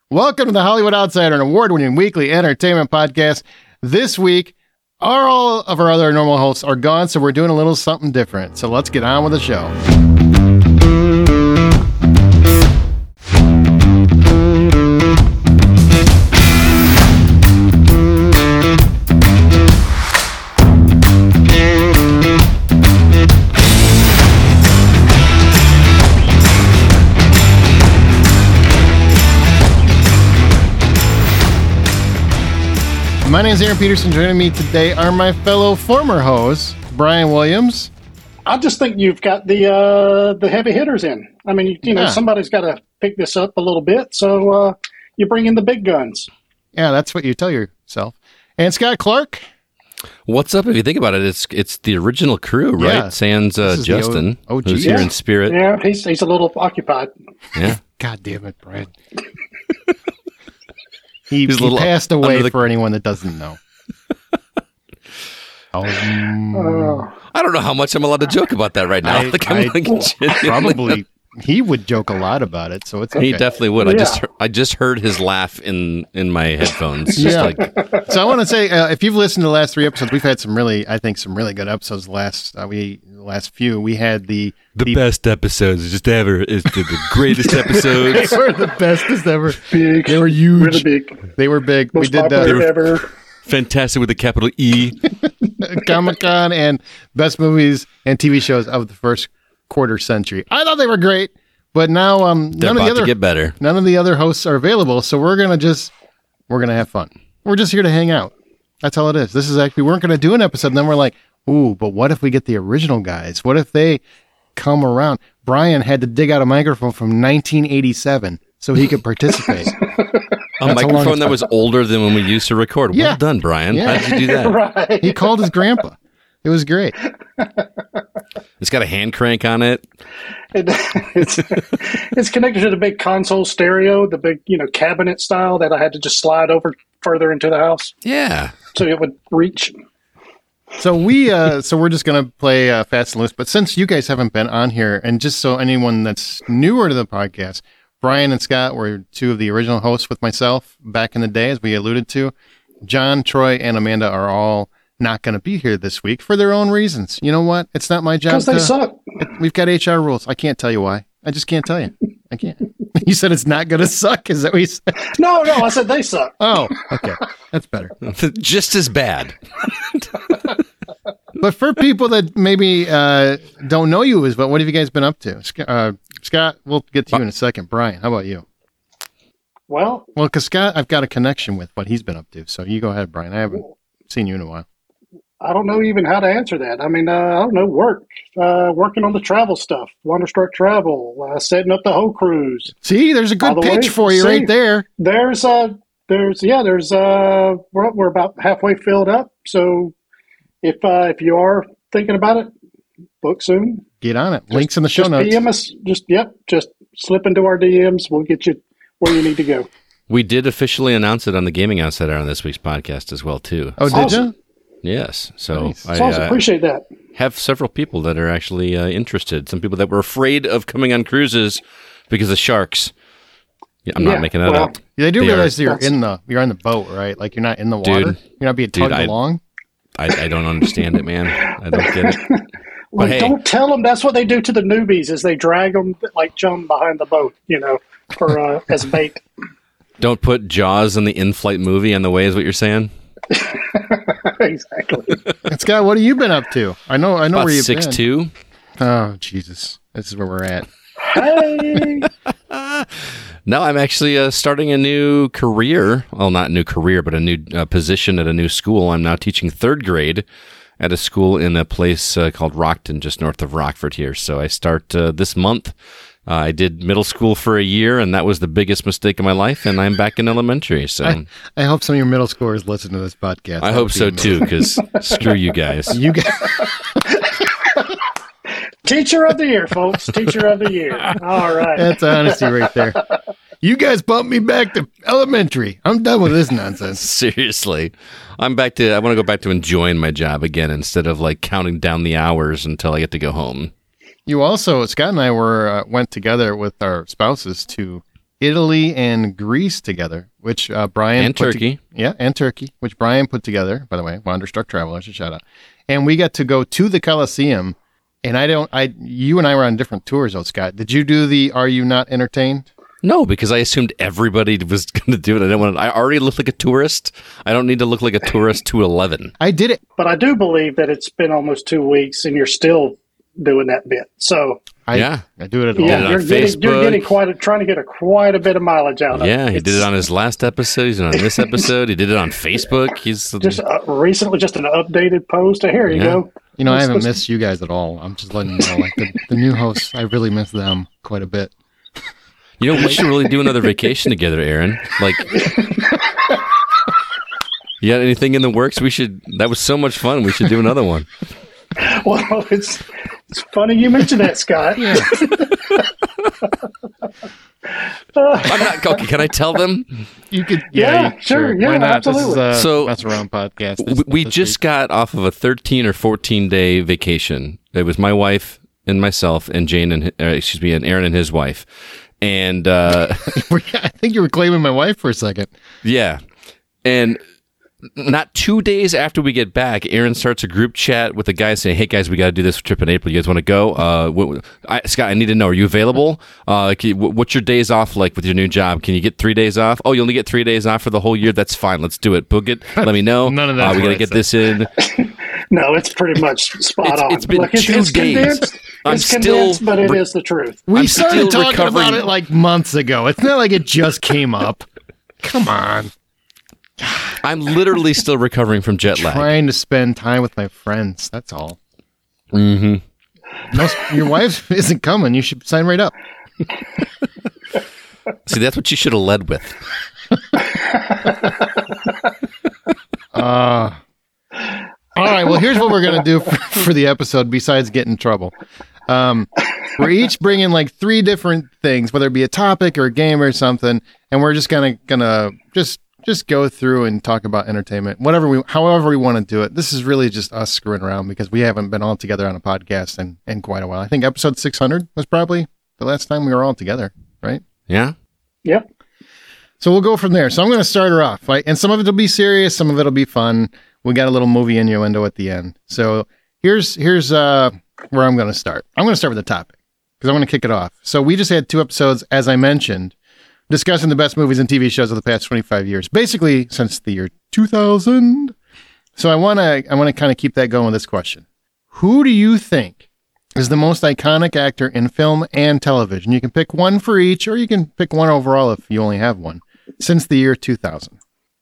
Welcome to the Hollywood Outsider, an award-winning weekly entertainment podcast. This week, all of our other normal hosts are gone, so we're doing a little something different. So let's get on with the show. My name is Aaron Peterson. Joining me today are my fellow former hosts, Brian Williams. I just think you've got the heavy hitters in. I mean, you know, somebody's got to pick this up a little bit, so you bring in the big guns. Yeah, that's what you tell yourself. And Scott Clark. What's up? If you think about it, it's the original crew, right? Yeah. Sans Justin, who's here in spirit. Yeah, he's a little occupied. Yeah. God damn it, Brian. He passed away for anyone that doesn't know. I don't know how much I'm allowed to joke about that right now. Probably he would joke a lot about it, so it's okay. He definitely would. Yeah. I just heard his laugh in my headphones. So I want to say, if you've listened to the last 3 episodes, we've had some really good episodes. The last few, we had the best episodes just ever. Is the greatest episodes. They were the bestest ever. Big. They were huge. Really big. They were big. Most popular ever. Fantastic with a capital E. Comic-Con and best movies and TV shows of the first quarter century. I thought they were great, but now they're about to get better. None of the other hosts are available, so we're gonna have fun. We're just here to hang out. That's all it is. This is actually, we weren't gonna do an episode, and then we're like, ooh, but what if we get the original guys? What if they come around? Brian had to dig out a microphone from 1987 so he could participate. A microphone that was older than when we used to record. Yeah. Well done, Brian. Yeah. How'd you do that? Right. He called his grandpa. It was great. It's got a hand crank on it. It's connected to the big console stereo, the big, cabinet style that I had to just slide over further into the house. Yeah. So it would reach. So we're just going to play fast and loose. But since you guys haven't been on here, and just so anyone that's newer to the podcast, Brian and Scott were 2 of the original hosts with myself back in the day, as we alluded to. John, Troy, and Amanda are all not going to be here this week for their own reasons. You know what? It's not my job. Because they suck. We've got HR rules. I can't tell you why. I just can't tell you. I can't. You said it's not going to suck. Is that what you said? No, I said they suck. Oh, okay. That's better. Just as bad. But for people that maybe don't know you as well, what have you guys been up to? Scott, we'll get to you in a second. Brian, how about you? Well, because Scott, I've got a connection with what he's been up to. So you go ahead, Brian. I haven't seen you in a while. I don't know even how to answer that. I mean, I don't know, working on the travel stuff, Wonderstruck Travel, setting up the whole cruise. See, there's a good pitch for you right there. We're about halfway filled up. So if you are thinking about it, book soon. Get on it. Links in the show notes. DM us. Just slip into our DMs. We'll get you where you need to go. We did officially announce it on the Gaming Outsider on this week's podcast as well, too. Oh, did you? Yes. So nice. I awesome. Appreciate that. Have several people that are actually interested. Some people that were afraid of coming on cruises because of sharks. Yeah, I'm not making that up. Yeah, they do realize you're on the boat, right? Like you're not in the water. You're not being tugged along. I don't understand it, man. I don't get it. Well, don't tell them that's what they do to the newbies is they drag them like Chum behind the boat, for as bait. Don't put Jaws in the in-flight movie on the way is what you're saying? Exactly. Scott, what have you been up to? I know about where you've 6'2". been. Oh, Jesus. This is where we're at. Hey. No, I'm actually starting a new career. Well, not a new career, but a new position at a new school. I'm now teaching 3rd grade at a school in a place called Rockton, just north of Rockford here. So I start this month. I did middle school for a year, and that was the biggest mistake of my life, and I'm back in elementary. So I hope some of your middle schoolers listen to this podcast. I hope so, too, because screw you guys. You guys... Teacher of the year, folks. Teacher of the year. All right. That's honesty right there. You guys bumped me back to elementary. I'm done with this nonsense. Seriously. I want to go back to enjoying my job again instead of like counting down the hours until I get to go home. You also, Scott and I went together with our spouses to Italy and Greece together, which Brian and Turkey. And Turkey, which Brian put together. By the way, Wanderstruck Traveler, should shout out. And we got to go to the Colosseum. And you and I were on different tours, though, Scott. Did you do the Are You Not Entertained? No, because I assumed everybody was going to do it. I already look like a tourist. I don't need to look like a tourist to 11. I did it. But I do believe that it's been almost 2 weeks and you're still doing that bit. So I do it at all. Yeah, you're getting trying to get quite a bit of mileage out of it. Yeah, he did it on his last episode. He's on this episode. He did it on Facebook. He's just recently, just an updated post. Here you go. You know, I haven't missed you guys at all. I'm just letting you know, like the new hosts, I really miss them quite a bit. You know, we should really do another vacation together, Aaron. Like, you got anything in the works? That was so much fun. We should do another one. Well, it's funny you mentioned that, Scott. Yeah. I'm not. Okay, can I tell them? You could. Yeah, sure. Yeah, why not? absolutely. This is So Mess Around podcast. We just got off of a 13 or 14 day vacation. It was my wife and myself and Jane and Aaron and his wife. And I think you were claiming my wife for a second. Yeah, and not 2 days after we get back, Aaron starts a group chat with the guys saying, "Hey guys, we got to do this trip in April. You guys want to go? Scott, I need to know. Are you available? What's your days off like with your new job? Can you get 3 days off? Oh, you only get 3 days off for the whole year. That's fine. Let's do it. Book it. Let me know. None of that. We got to get this in. No, it's pretty much spot on. It's been 2 days. Condensed. It's condensed, but it is the truth. We started talking about it like months ago. It's not like it just came up. Come on. I'm literally still recovering from jet lag. Trying to spend time with my friends. That's all. Mm-hmm. No, your wife isn't coming. You should sign right up. See, that's what you should have led with. All right. Well, here's what we're going to do for the episode besides get in trouble. We're each bringing like 3 different things, whether it be a topic or a game or something, and we're just gonna just go through and talk about entertainment, however we want to do it. This is really just us screwing around because we haven't been all together on a podcast in quite a while. I think episode 600 was probably the last time we were all together, right? Yeah. Yep. So we'll go from there. So I'm going to start her off, right? And some of it will be serious, some of it will be fun. We got a little movie innuendo at the end. So here's where I'm going to start. I'm going to start with the topic because I want to kick it off. So we just had 2 episodes, as I mentioned, discussing the best movies and TV shows of the past 25 years, basically since the year 2000. So I want to kind of keep that going with this question. Who do you think is the most iconic actor in film and television? You can pick one for each, or you can pick one overall if you only have one, since the year 2000.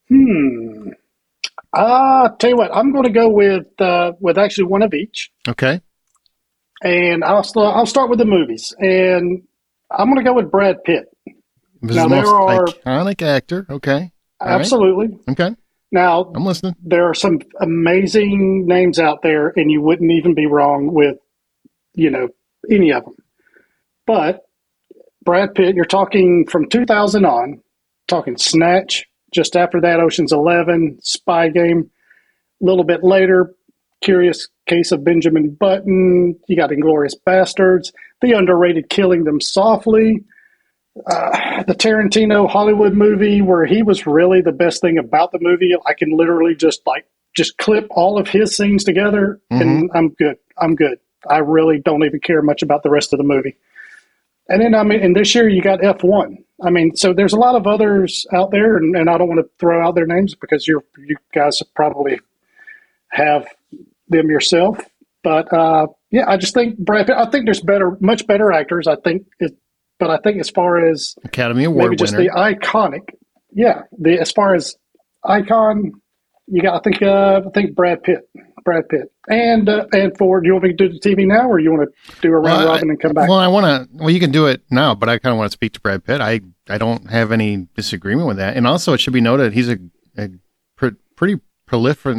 Tell you what, I'm going to go with actually one of each. Okay. And I'll start with the movies. And I'm going to go with Brad Pitt. This is the most iconic actor. Okay. All absolutely. Right. Okay. Now, I'm listening. There are some amazing names out there, and you wouldn't even be wrong with, any of them. But Brad Pitt, you're talking from 2000 on, talking Snatch, just after that, Ocean's 11, Spy Game. A little bit later, Curious Case of Benjamin Button. You got Inglourious Bastards, the underrated Killing Them Softly, the Tarantino Hollywood movie where he was really the best thing about the movie. I can literally just clip all of his scenes together, and I'm good. I really don't even care much about the rest of the movie. And then, and this year you got F1. So there's a lot of others out there, and I don't want to throw out their names because you guys probably have them yourself. But I just think Brad Pitt. I think there's much better actors. But I think as far as Academy Award maybe just winner, the iconic, as far as icon, you got. I think Brad Pitt. And for, do you want me to do the TV now, or you want to do a round robin and come back? Well, you can do it now, but I kind of want to speak to Brad Pitt. I don't have any disagreement with that. And also, it should be noted, he's a pretty prolific.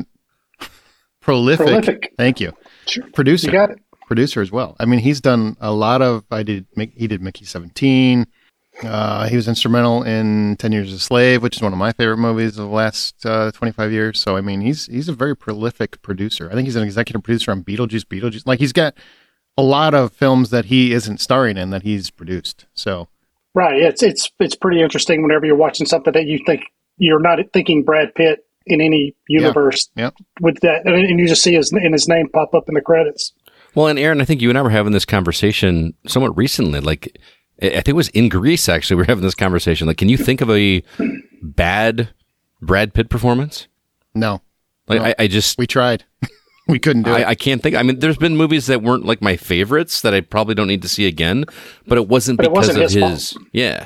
Thank you. Sure. Producer. You got it. Producer as well. He's done a lot of, he did Mickey 17. He was instrumental in 10 Years a Slave, which is one of my favorite movies of the last 25 years. So, he's a very prolific producer. I think he's an executive producer on Beetlejuice. Like, he's got a lot of films that he isn't starring in that he's produced. So, Right. It's pretty interesting whenever you're watching something that you think you're not thinking Brad Pitt in any universe Yeah. with that, and you just see his name pop up in the credits. Well, and Aaron, I think you and I were having this conversation somewhat recently. Like, I think it was in Greece, actually, we were having this conversation. Like, can you think of a bad Brad Pitt performance? No. Like, No. I just... We tried. We couldn't do it. I can't think. I mean, there's been movies that weren't like my favorites that I probably don't need to see again, but it wasn't because of his fault. Yeah.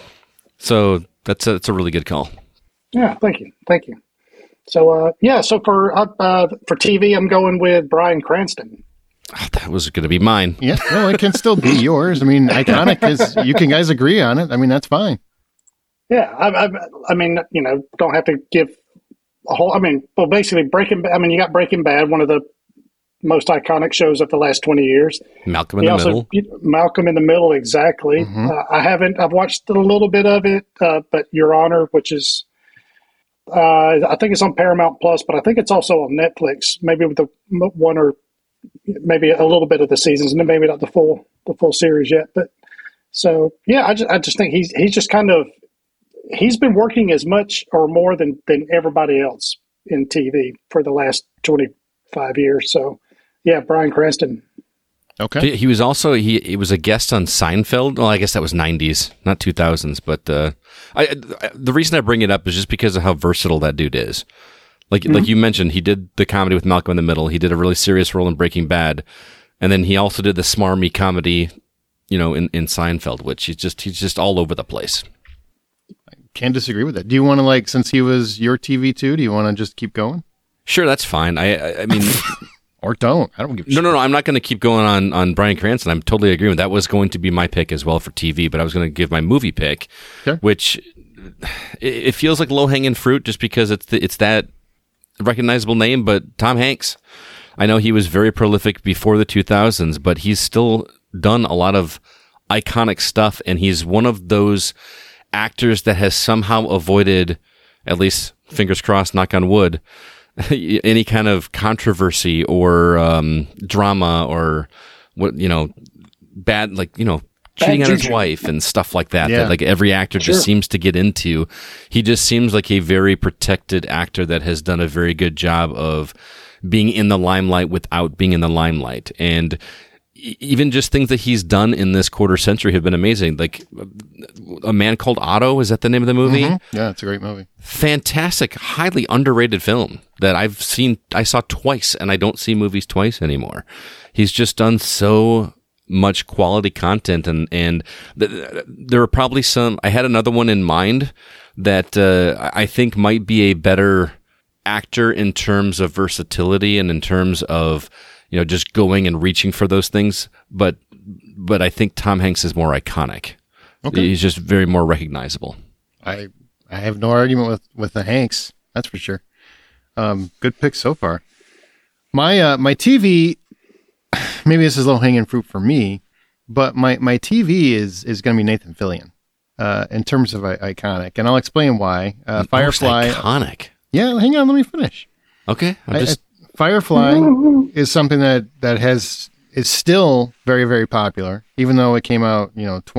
So that's a really good call. Yeah, thank you. So so for TV, I'm going with Bryan Cranston. Oh, that was going to be mine. Yeah, no, it can still be yours. I mean, iconic is, you can guys agree on it. I mean, that's fine. Yeah, I mean, don't have to give a whole. I mean, well, basically, you got Breaking Bad, one of the most iconic shows of the last 20 years. Malcolm in the Middle. Malcolm in the Middle, exactly. Mm-hmm. I've watched a little bit of it, but Your Honor, which is, I think it's on Paramount Plus, but I think it's also on Netflix. Maybe with the one or maybe a little bit of the seasons, and maybe not the full series yet. But so yeah, I just think he's just kind of, he's been working as much or more than everybody else in TV for the last 25 years. So yeah, Bryan Cranston. Okay. He was also he was a guest on Seinfeld. Well, I guess that was 90s, not 2000s. But the reason I bring it up is just because of how versatile that dude is. Like you mentioned, he did the comedy with Malcolm in the Middle. He did a really serious role in Breaking Bad, and then he also did the smarmy comedy, in Seinfeld, which he's just all over the place. Can't disagree with that. Do you want to, since he was your TV too, do you want to just keep going? Sure, that's fine. I mean, or don't. I don't give a shit. No. I'm not going to keep going on Bryan Cranston. I'm totally agreeing. That was going to be my pick as well for TV, but I was going to give my movie pick, sure. Which it feels like low hanging fruit just because it's that recognizable name, but Tom Hanks. I know he was very prolific before the 2000s, but he's still done a lot of iconic stuff, and he's one of those actors that has somehow avoided, at least fingers crossed, knock on wood, any kind of controversy or drama or bad, cheating on his wife and stuff like that. Yeah. That every actor just seems to get into. He just seems like a very protected actor that has done a very good job of being in the limelight without being in the limelight. And even just things that he's done in this quarter century have been amazing. Like A Man Called Otto, is that the name of the movie? Mm-hmm. Yeah, it's a great movie. Fantastic, highly underrated film that I saw twice, and I don't see movies twice anymore. He's just done so much quality content, and there are probably some. I had another one in mind that I think might be a better actor in terms of versatility and in terms of just going and reaching for those things. But I think Tom Hanks is more iconic. Okay. He's just very more recognizable. I have no argument with the Hanks. That's for sure. Good pick so far. My TV. Maybe this is low hanging fruit for me, but my TV is going to be Nathan Fillion, in terms of iconic, and I'll explain why. Firefly, iconic. Yeah, hang on, let me finish. Okay, Firefly is something that is still very, very popular, even though it came out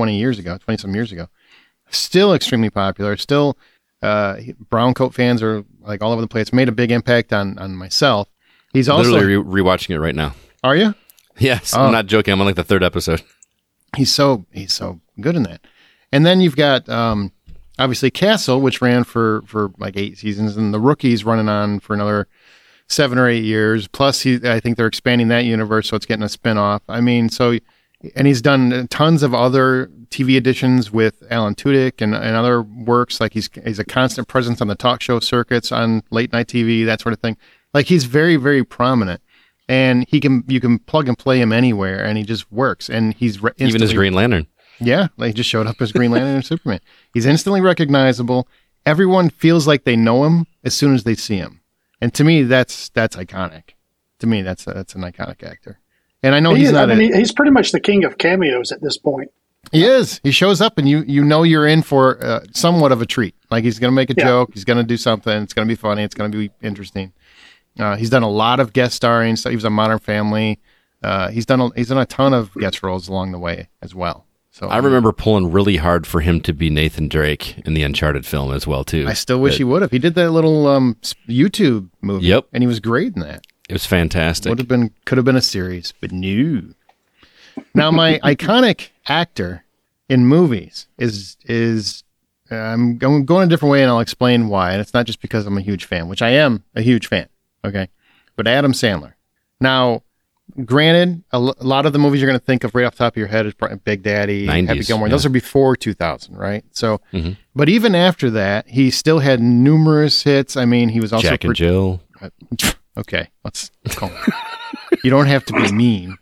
20 some years ago. Still extremely popular. Still, brown coat fans are like all over the place. Made a big impact on myself. He's also literally rewatching it right now. Are you? Yes, I'm not joking. I'm on the third episode. He's so good in that. And then you've got obviously Castle, which ran for 8 seasons, and The Rookie's running on for another 7 or 8 years. Plus, I think they're expanding that universe, so it's getting a spinoff. I mean, and he's done tons of other TV editions with Alan Tudyk and other works. Like he's a constant presence on the talk show circuits on late night TV, that sort of thing. Like he's very, very prominent. And you can plug and play him anywhere, and he just works. And he's even as Green Lantern. Yeah, he just showed up as Green Lantern and Superman. He's instantly recognizable. Everyone feels like they know him as soon as they see him, and to me, that's iconic. To me, that's an iconic actor. And I know he's pretty much the king of cameos at this point. He is. He shows up, and you're in for somewhat of a treat. Like he's going to make a joke. He's going to do something. It's going to be funny. It's going to be interesting. He's done a lot of guest starring. So he was on Modern Family. He's done a ton of guest roles along the way as well. So I remember pulling really hard for him to be Nathan Drake in the Uncharted film as well, too. I still wish he would have. He did that little YouTube movie. Yep. And he was great in that. It was fantastic. Could have been a series, but no. Now, my iconic actor in movies is I'm going a different way, and I'll explain why. And it's not just because I'm a huge fan, which I am a huge fan, okay? But Adam Sandler. Now, granted, a lot of the movies you're going to think of right off the top of your head is probably Big Daddy, 90s, Happy Gilmore. yeah. Those are before 2000, right? So, But even after that, he still had numerous hits. I mean, he was also Jack and Jill. Okay, let's go. You don't have to be mean.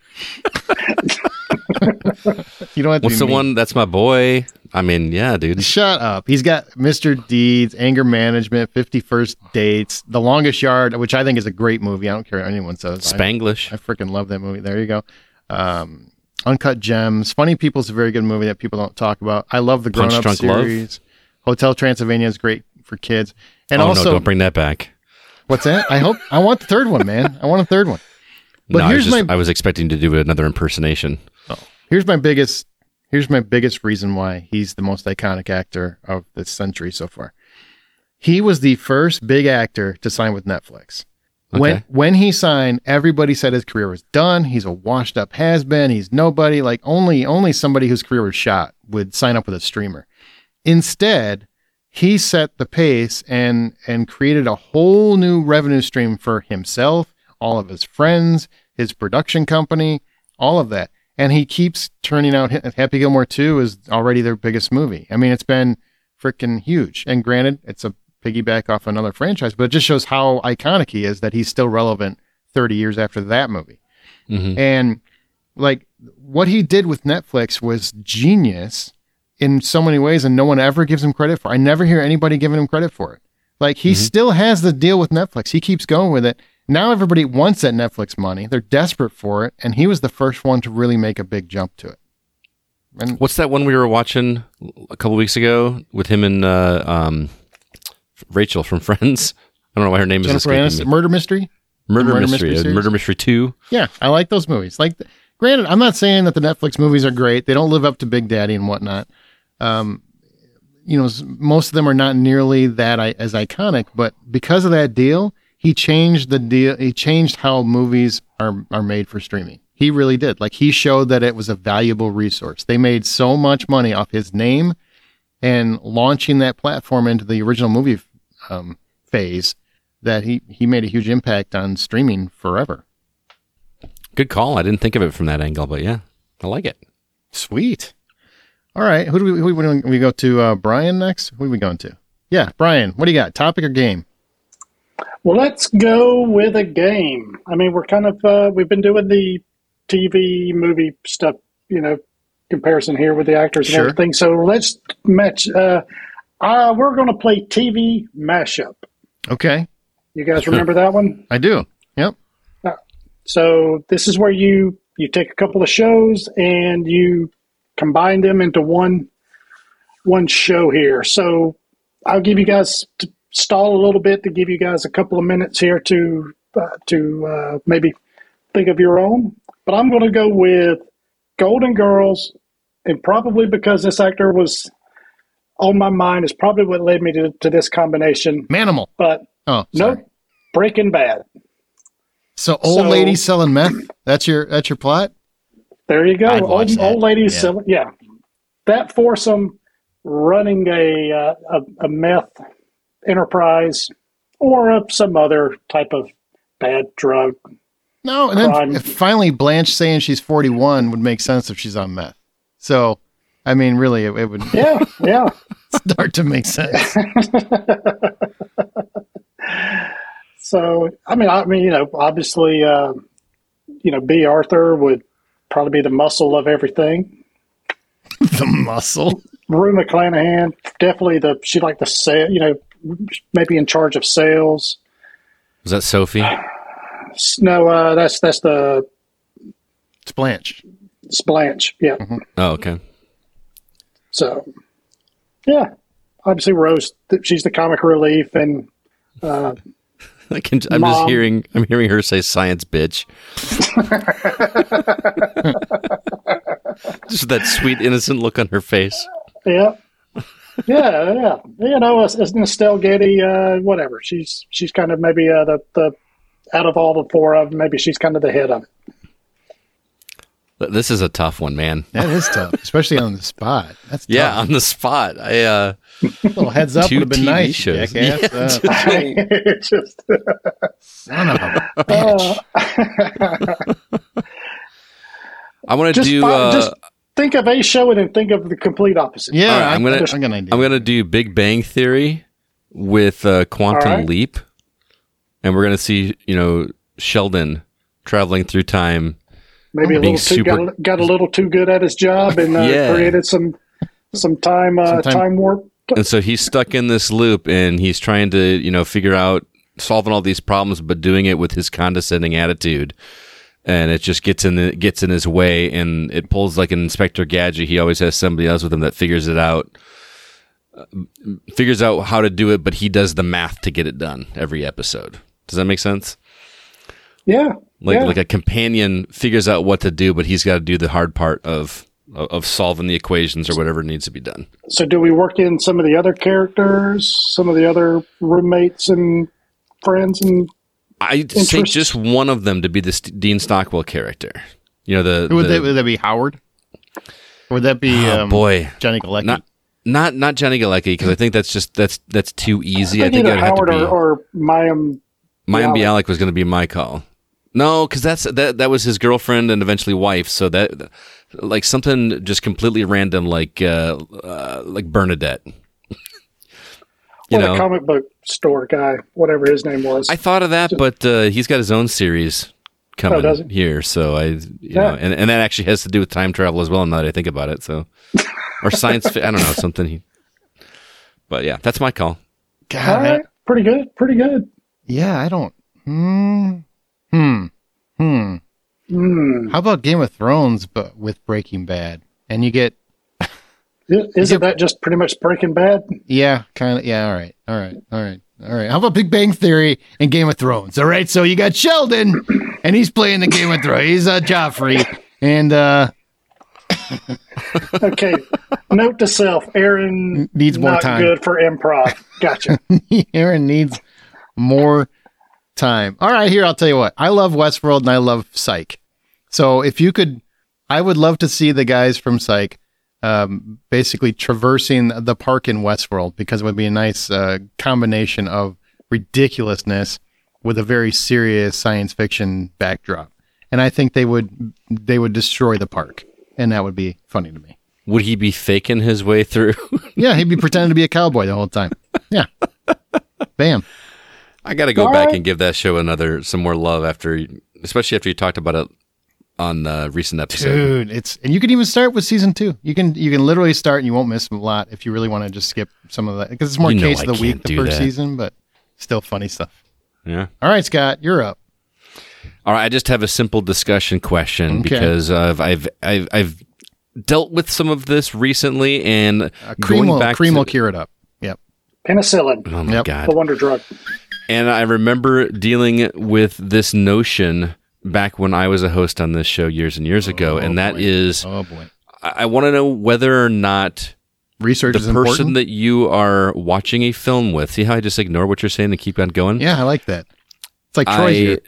You don't have to What's be the mean. one? That's My Boy. I mean, yeah, dude. Shut up. He's got Mr. Deeds, Anger Management, 51st Dates, The Longest Yard, which I think is a great movie. I don't care what anyone says. Spanglish. I freaking love that movie. There you go. Uncut Gems. Funny People is a very good movie that people don't talk about. I love the Grown Punch Up Drunk series. Hotel Transylvania is great for kids. And Oh, also, no, don't bring that back. what's that? I want the third one, man. I want a third one. But No, here's I was expecting to do another impersonation. Here's my biggest reason why he's the most iconic actor of this century so far. He was the first big actor to sign with Netflix. Okay. When he signed, everybody said his career was done. He's a washed up has-been. He's nobody. Like only somebody whose career was shot would sign up with a streamer. Instead, he set the pace and created a whole new revenue stream for himself, all of his friends, his production company, all of that. And he keeps turning out. Happy Gilmore 2 is already their biggest movie. I mean, it's been freaking huge. And granted, it's a piggyback off another franchise, but it just shows how iconic he is that he's still relevant 30 years after that movie. And like what he did with Netflix was genius in so many ways, and no one ever gives him credit for. I never hear anybody giving him credit for it. Like he still has the deal with Netflix. He keeps going with it. Now everybody wants that Netflix money. They're desperate for it, and he was the first one to really make a big jump to it. And What's that one we were watching a couple weeks ago with him and Rachel from Friends? I don't know why her name is Jennifer escaping Aniston, me. Murder Mystery? Murder Murder Mystery. Mystery series? Murder Mystery 2. Yeah, I like those movies. Like, granted, I'm not saying that the Netflix movies are great. They don't live up to Big Daddy and whatnot. Most of them are not nearly that as iconic, but because of that deal, he changed the deal. He changed how movies are made for streaming. He really did. Like he showed that it was a valuable resource. They made so much money off his name and launching that platform into the original movie phase that he made a huge impact on streaming forever. Good call. I didn't think of it from that angle, but yeah, I like it. Sweet. All right. Who we go to? Brian next? Who are we going to? Yeah, Brian, what do you got? Topic or game? Well, let's go with a game. I mean, we're kind of, we've been doing the TV movie stuff, comparison here with the actors and Sure. everything. So let's match. We're going to play TV mashup. Okay. You guys remember that one? I do. Yep. So this is where you take a couple of shows and you combine them into one show here. So I'll give you guys to stall a little bit to give you guys a couple of minutes here to maybe think of your own. But I'm going to go with Golden Girls, and probably because this actor was on my mind is probably what led me to this combination. Manimal. But Oh, sorry. nope, Breaking Bad. So old So- lady selling meth. That's your plot. There you go. I'd watch that. Old ladies Yeah. selling. Yeah, that foursome running a meth enterprise or some other type of bad drug. No, and then Crime. finally Blanche saying she's 41 would make sense if she's on meth. So, I mean, really, it would Yeah, yeah. start to make sense. So I mean, obviously, B. Arthur would probably be the muscle of everything. The muscle. Rue McClanahan, definitely she like the sale, maybe in charge of sales. Was that Sophie? No, that's the It's Blanche. Blanche. Yeah. Oh, okay. So, yeah, obviously Rose, she's the comic relief, and I'm Mom. I'm hearing her say science bitch. Just that sweet, innocent look on her face. Yeah. Yeah. You know, as Estelle Getty, whatever. She's kind of maybe the out of all the four of them, maybe she's kind of the head of it. This is a tough one, man. That is tough, especially on the spot. That's tough. Yeah, on the spot. A little heads up would have been TV nice, shows. jackass. It's just Son of a bitch. I want to do. just think of a show and then think of the complete opposite. Yeah, All right, I'm gonna do Big Bang Theory with Quantum right. Leap, and we're gonna see Sheldon traveling through time. Maybe a Being little too super- got a little too good at his job and Yeah. created some time warp. And so he's stuck in this loop, and he's trying to figure out solving all these problems, but doing it with his condescending attitude. And it just gets in his way, and it pulls like an Inspector Gadget. He always has somebody else with him that figures it out, figures out how to do it, but he does the math to get it done every episode. Does that make sense? Yeah. Like a companion figures out what to do, but he's got to do the hard part of solving the equations or whatever needs to be done. So do we work in some of the other characters, some of the other roommates and friends and I'd say just one of them to be the Dean Stockwell character. Would that be Howard? Or would that be boy, Johnny Galecki? Not Johnny Galecki, because I think that's too easy. I think either it'd have to Howard be or Mayim Bialik was going to be my call. No, because that was his girlfriend and eventually wife. So that like something just completely random, like Bernadette. the comic book store guy, whatever his name was. I thought of that, but he's got his own series coming here. So and that actually has to do with time travel as well. Now that I think about it, so or science. I don't know something. But yeah, that's my call. God, all right. Pretty good. Yeah, I don't. How about Game of Thrones, but with Breaking Bad? And you get. Isn't that just pretty much Breaking Bad? Yeah, kind of. Yeah, all right. How about Big Bang Theory and Game of Thrones? All right, so you got Sheldon, and he's playing the Game of Thrones. He's Joffrey, and Okay. Note to self: Aaron needs more not time. Good for improv. Gotcha. Aaron needs more time. All right, here I'll tell you what. I love Westworld and I love Psych. So if you could, I would love to see the guys from Psych basically traversing the park in Westworld, because it would be a nice combination of ridiculousness with a very serious science fiction backdrop. And I think they would destroy the park, and that would be funny to me. Would he be faking his way through? Yeah, he'd be pretending to be a cowboy the whole time. Yeah. Bam. I got to go back and give that show some more love especially after you talked about it on the recent episode. Dude, and you can even start with season 2. You can literally start and you won't miss a lot if you really want to just skip some of that, because it's more case of the week the first season, but still funny stuff. Yeah. All right, Scott, you're up. All right, I just have a simple discussion question because I've dealt with some of this recently, and Cream will cure it up. Yep. Penicillin. Oh my God. The wonder drug. And I remember dealing with this notion back when I was a host on this show years and years ago, and that is, I want to know whether or not research the is person important. that you are watching a film with. See how I just ignore what you're saying and keep on going? Yeah, I like that. It's like Troy here.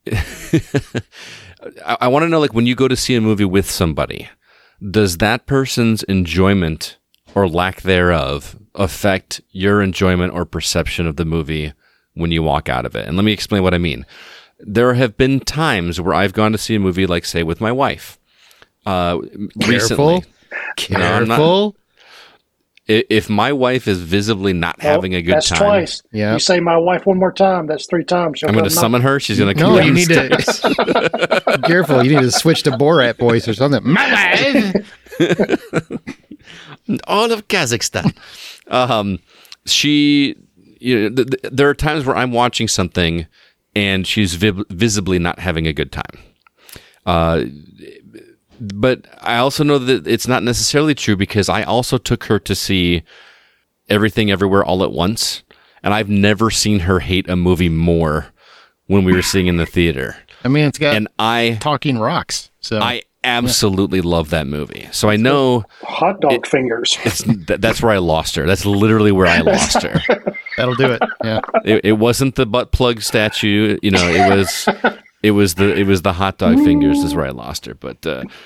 I want to know, like, when you go to see a movie with somebody, does that person's enjoyment or lack thereof affect your enjoyment or perception of the movie when you walk out of it? And let me explain what I mean. There have been times where I've gone to see a movie, like, say, with my wife. Recently. Careful. If my wife is visibly not having a good that's time. Twice. Yeah. You say my wife one more time, that's 3 times. I'm going to summon her. She's going to come No, down you the need stairs. to. Careful. You need to switch to Borat voice or something. My wife. All of Kazakhstan. There are times where I'm watching something and she's visibly not having a good time. But I also know that it's not necessarily true, because I also took her to see Everything Everywhere All at Once, and I've never seen her hate a movie more when we were seeing in the theater. I mean, it's got And I talking rocks. So I absolutely love that movie. So I know hot dog fingers. That's where I lost her. That's literally where I lost her. That'll do it. Yeah. It wasn't the butt plug statue. It was the hot dog fingers is where I lost her. But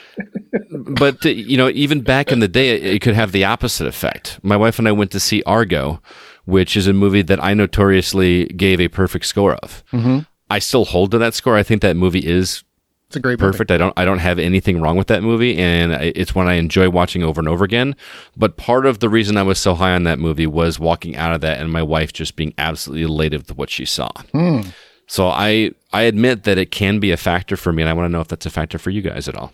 even back in the day, it could have the opposite effect. My wife and I went to see Argo, which is a movie that I notoriously gave a perfect score of. Mm-hmm. I still hold to that score. I think that movie is It's a great perfect. movie. I don't have anything wrong with that movie, and it's one I enjoy watching over and over again. But part of the reason I was so high on that movie was walking out of that and my wife just being absolutely elated with what she saw. So I admit that it can be a factor for me, and I want to know if that's a factor for you guys at all.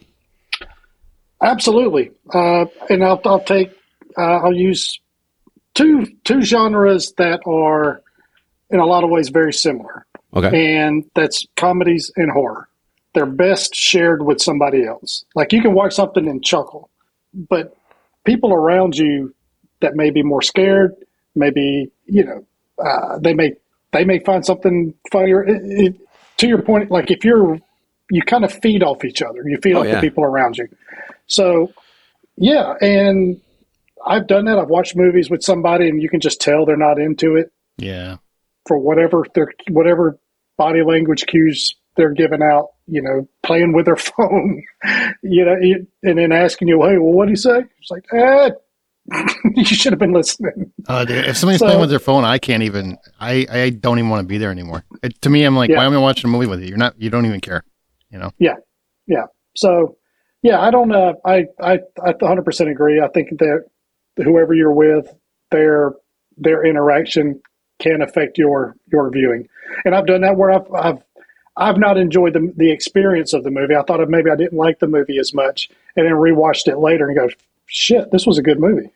Absolutely. And I'll use two genres that are in a lot of ways very similar. Okay. And that's comedies and horror. They're best shared with somebody else. Like you can watch something and chuckle, but people around you that may be more scared, maybe, they may find something funnier. To your point, like if you kind of feed off each other, you feed off the people around you. So, yeah. And I've done that. I've watched movies with somebody and you can just tell they're not into it. Yeah. For whatever body language cues they're giving out, playing with their phone, and then asking you, hey, well, what do you say? It's like, you should have been listening. Oh, dude, if somebody's playing with their phone, I can't even. I don't even want to be there anymore. To me, I'm like, why am I watching a movie with you? You don't even care. Yeah. So, yeah, I don't. I 100% agree. I think that whoever you're with, their interaction can affect your viewing, and I've done that where I've not enjoyed the experience of the movie. I thought maybe I didn't like the movie as much, and then rewatched it later and go, shit, this was a good movie.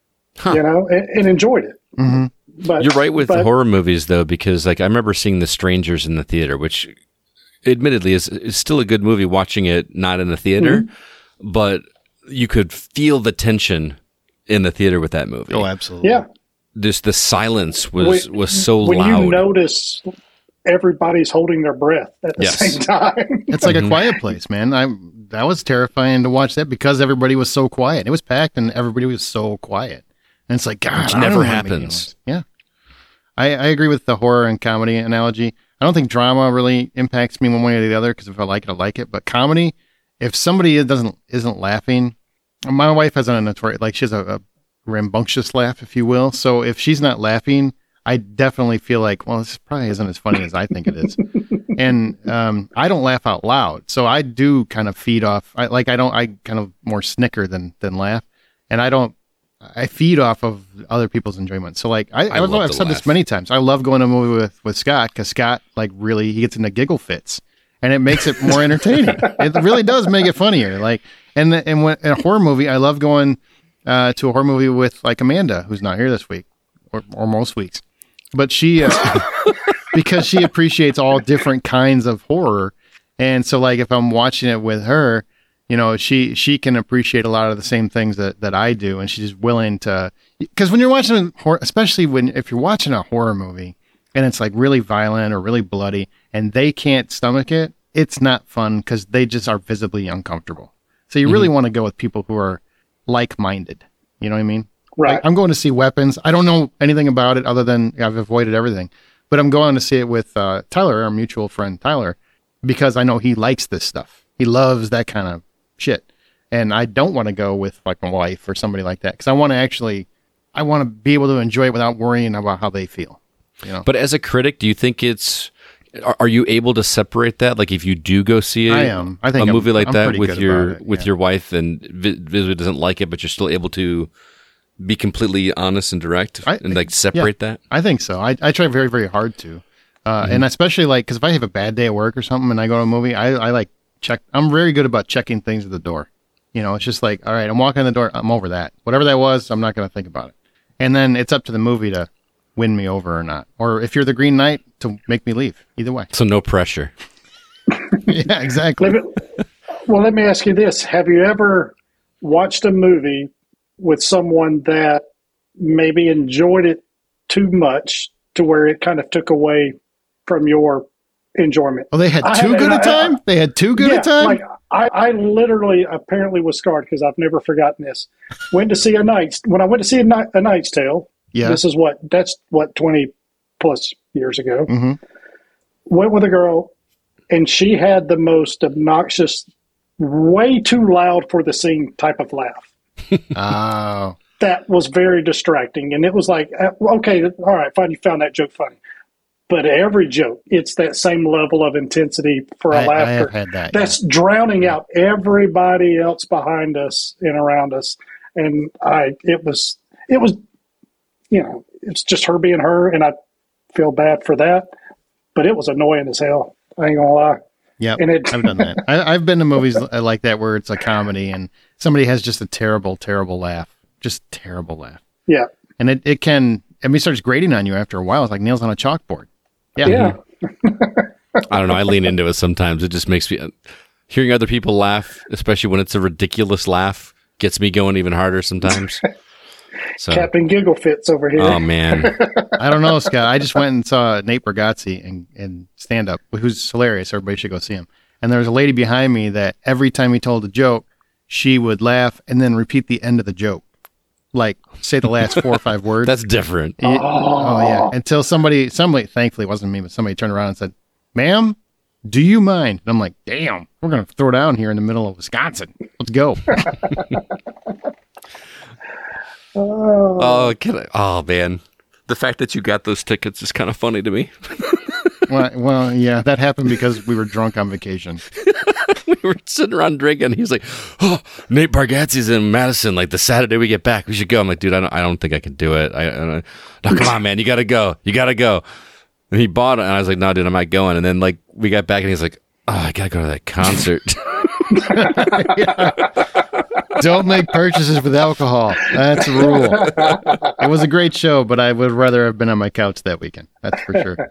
And enjoyed it. Mm-hmm. But you're right with the horror movies though, because like I remember seeing The Strangers in the theater, which admittedly is still a good movie watching it not in the theater, but you could feel the tension in the theater with that movie. Oh, absolutely. Yeah. Just the silence was so loud. When you notice everybody's holding their breath at the same time. It's like A Quiet Place, man. That was terrifying to watch that because everybody was so quiet. It was packed and everybody was so quiet. And it's like, God, which never happens. Yeah. I agree with the horror and comedy analogy. I don't think drama really impacts me one way or the other because if I like it, I like it. But comedy, if somebody isn't laughing, my wife has a notorious, like she has a rambunctious laugh, if you will. So if she's not laughing, I definitely feel like, well, this probably isn't as funny as I think it is. And I don't laugh out loud. So I do kind of feed off. I kind of more snicker than laugh. And I feed off of other people's enjoyment. So like, I've said this many times. I love going to a movie with Scott because Scott he gets into giggle fits and it makes it more entertaining. It really does make it funnier. Like, and when in a horror movie, I love going to a horror movie with like Amanda, who's not here this week or most weeks. But she, because she appreciates all different kinds of horror. And so like, if I'm watching it with her, she can appreciate a lot of the same things that I do. And she's willing to, because when you're watching horror, especially if you're watching a horror movie and it's like really violent or really bloody and they can't stomach it, it's not fun because they just are visibly uncomfortable. So you really want to go with people who are like-minded. You know what I mean? Right. Like, I'm going to see Weapons. I don't know anything about it other than I've avoided everything. But I'm going to see it with Tyler, our mutual friend Tyler, because I know he likes this stuff. He loves that kind of shit. And I don't want to go with like my wife or somebody like that because I want to be able to enjoy it without worrying about how they feel. But as a critic, do you think are you able to separate that? Like if you do go see a movie like that with your wife and visibly doesn't like it, but you're still able to be completely honest and direct and separate that? I think so. I try very, very hard to. And especially because if I have a bad day at work or something and I go to a movie, I like check. I'm very good about checking things at the door. It's just like, all right, I'm walking in the door. I'm over that. Whatever that was, I'm not going to think about it. And then it's up to the movie to win me over or not. Or if you're the Green Knight, to make me leave. Either way. So no pressure. Yeah, exactly. Let me ask you this. Have you ever watched a movie with someone that maybe enjoyed it too much to where it kind of took away from your enjoyment? Oh, they had too good a time? They had too good a time? I literally apparently was scarred because I've never forgotten this. When I went to see a Knight's Tale, this is that's 20 plus years ago. Mm-hmm. Went with a girl, and she had the most obnoxious, way too loud for the scene type of laugh. Oh. That was very distracting. And it was like, okay, all right, fine, you found that joke funny. But every joke, it's that same level of intensity for a laughter. I have had that. That's drowning out everybody else behind us and around us. And it was, it's just her being her, and I feel bad for that. But it was annoying as hell. I ain't gonna lie. Yeah, I've done that. I've been to movies like that where it's a comedy and somebody has just a terrible, terrible laugh. Just terrible laugh. Yeah. And it starts grating on you after a while. It's like nails on a chalkboard. Yeah. Yeah. I don't know. I lean into it sometimes. It just makes me hearing other people laugh, especially when it's a ridiculous laugh, gets me going even harder sometimes. So, Captain Giggle Fits over here. oh man, I don't know, Scott. I just went and saw Nate Bargatze in stand up, who's hilarious. Everybody should go see him. And there was a lady behind me that every time he told a joke, she would laugh and then repeat the end of the joke. Like, say the last 4 or 5 words. that's different. Oh, yeah. Until somebody, thankfully it wasn't me, but somebody turned around and said, "Ma'am, do you mind?" And I'm like, damn, we're going to throw down here in the middle of Wisconsin. Let's go. Oh man, the fact that you got those tickets is kind of funny to me. Well, yeah, that happened because we were drunk on vacation. We were sitting around drinking. He's like, "Oh, Nate Bargatze's in Madison. Like the Saturday we get back, we should go." I'm like, "Dude, I don't think I can do it. No, come on, man, you gotta go. You gotta go." And he bought it, and I was like, "No, dude, I'm not going." And then like we got back, and he's like, "Oh, I gotta go to that concert." Don't make purchases with alcohol. That's a rule. It was a great show, but I would rather have been on my couch that weekend. That's for sure.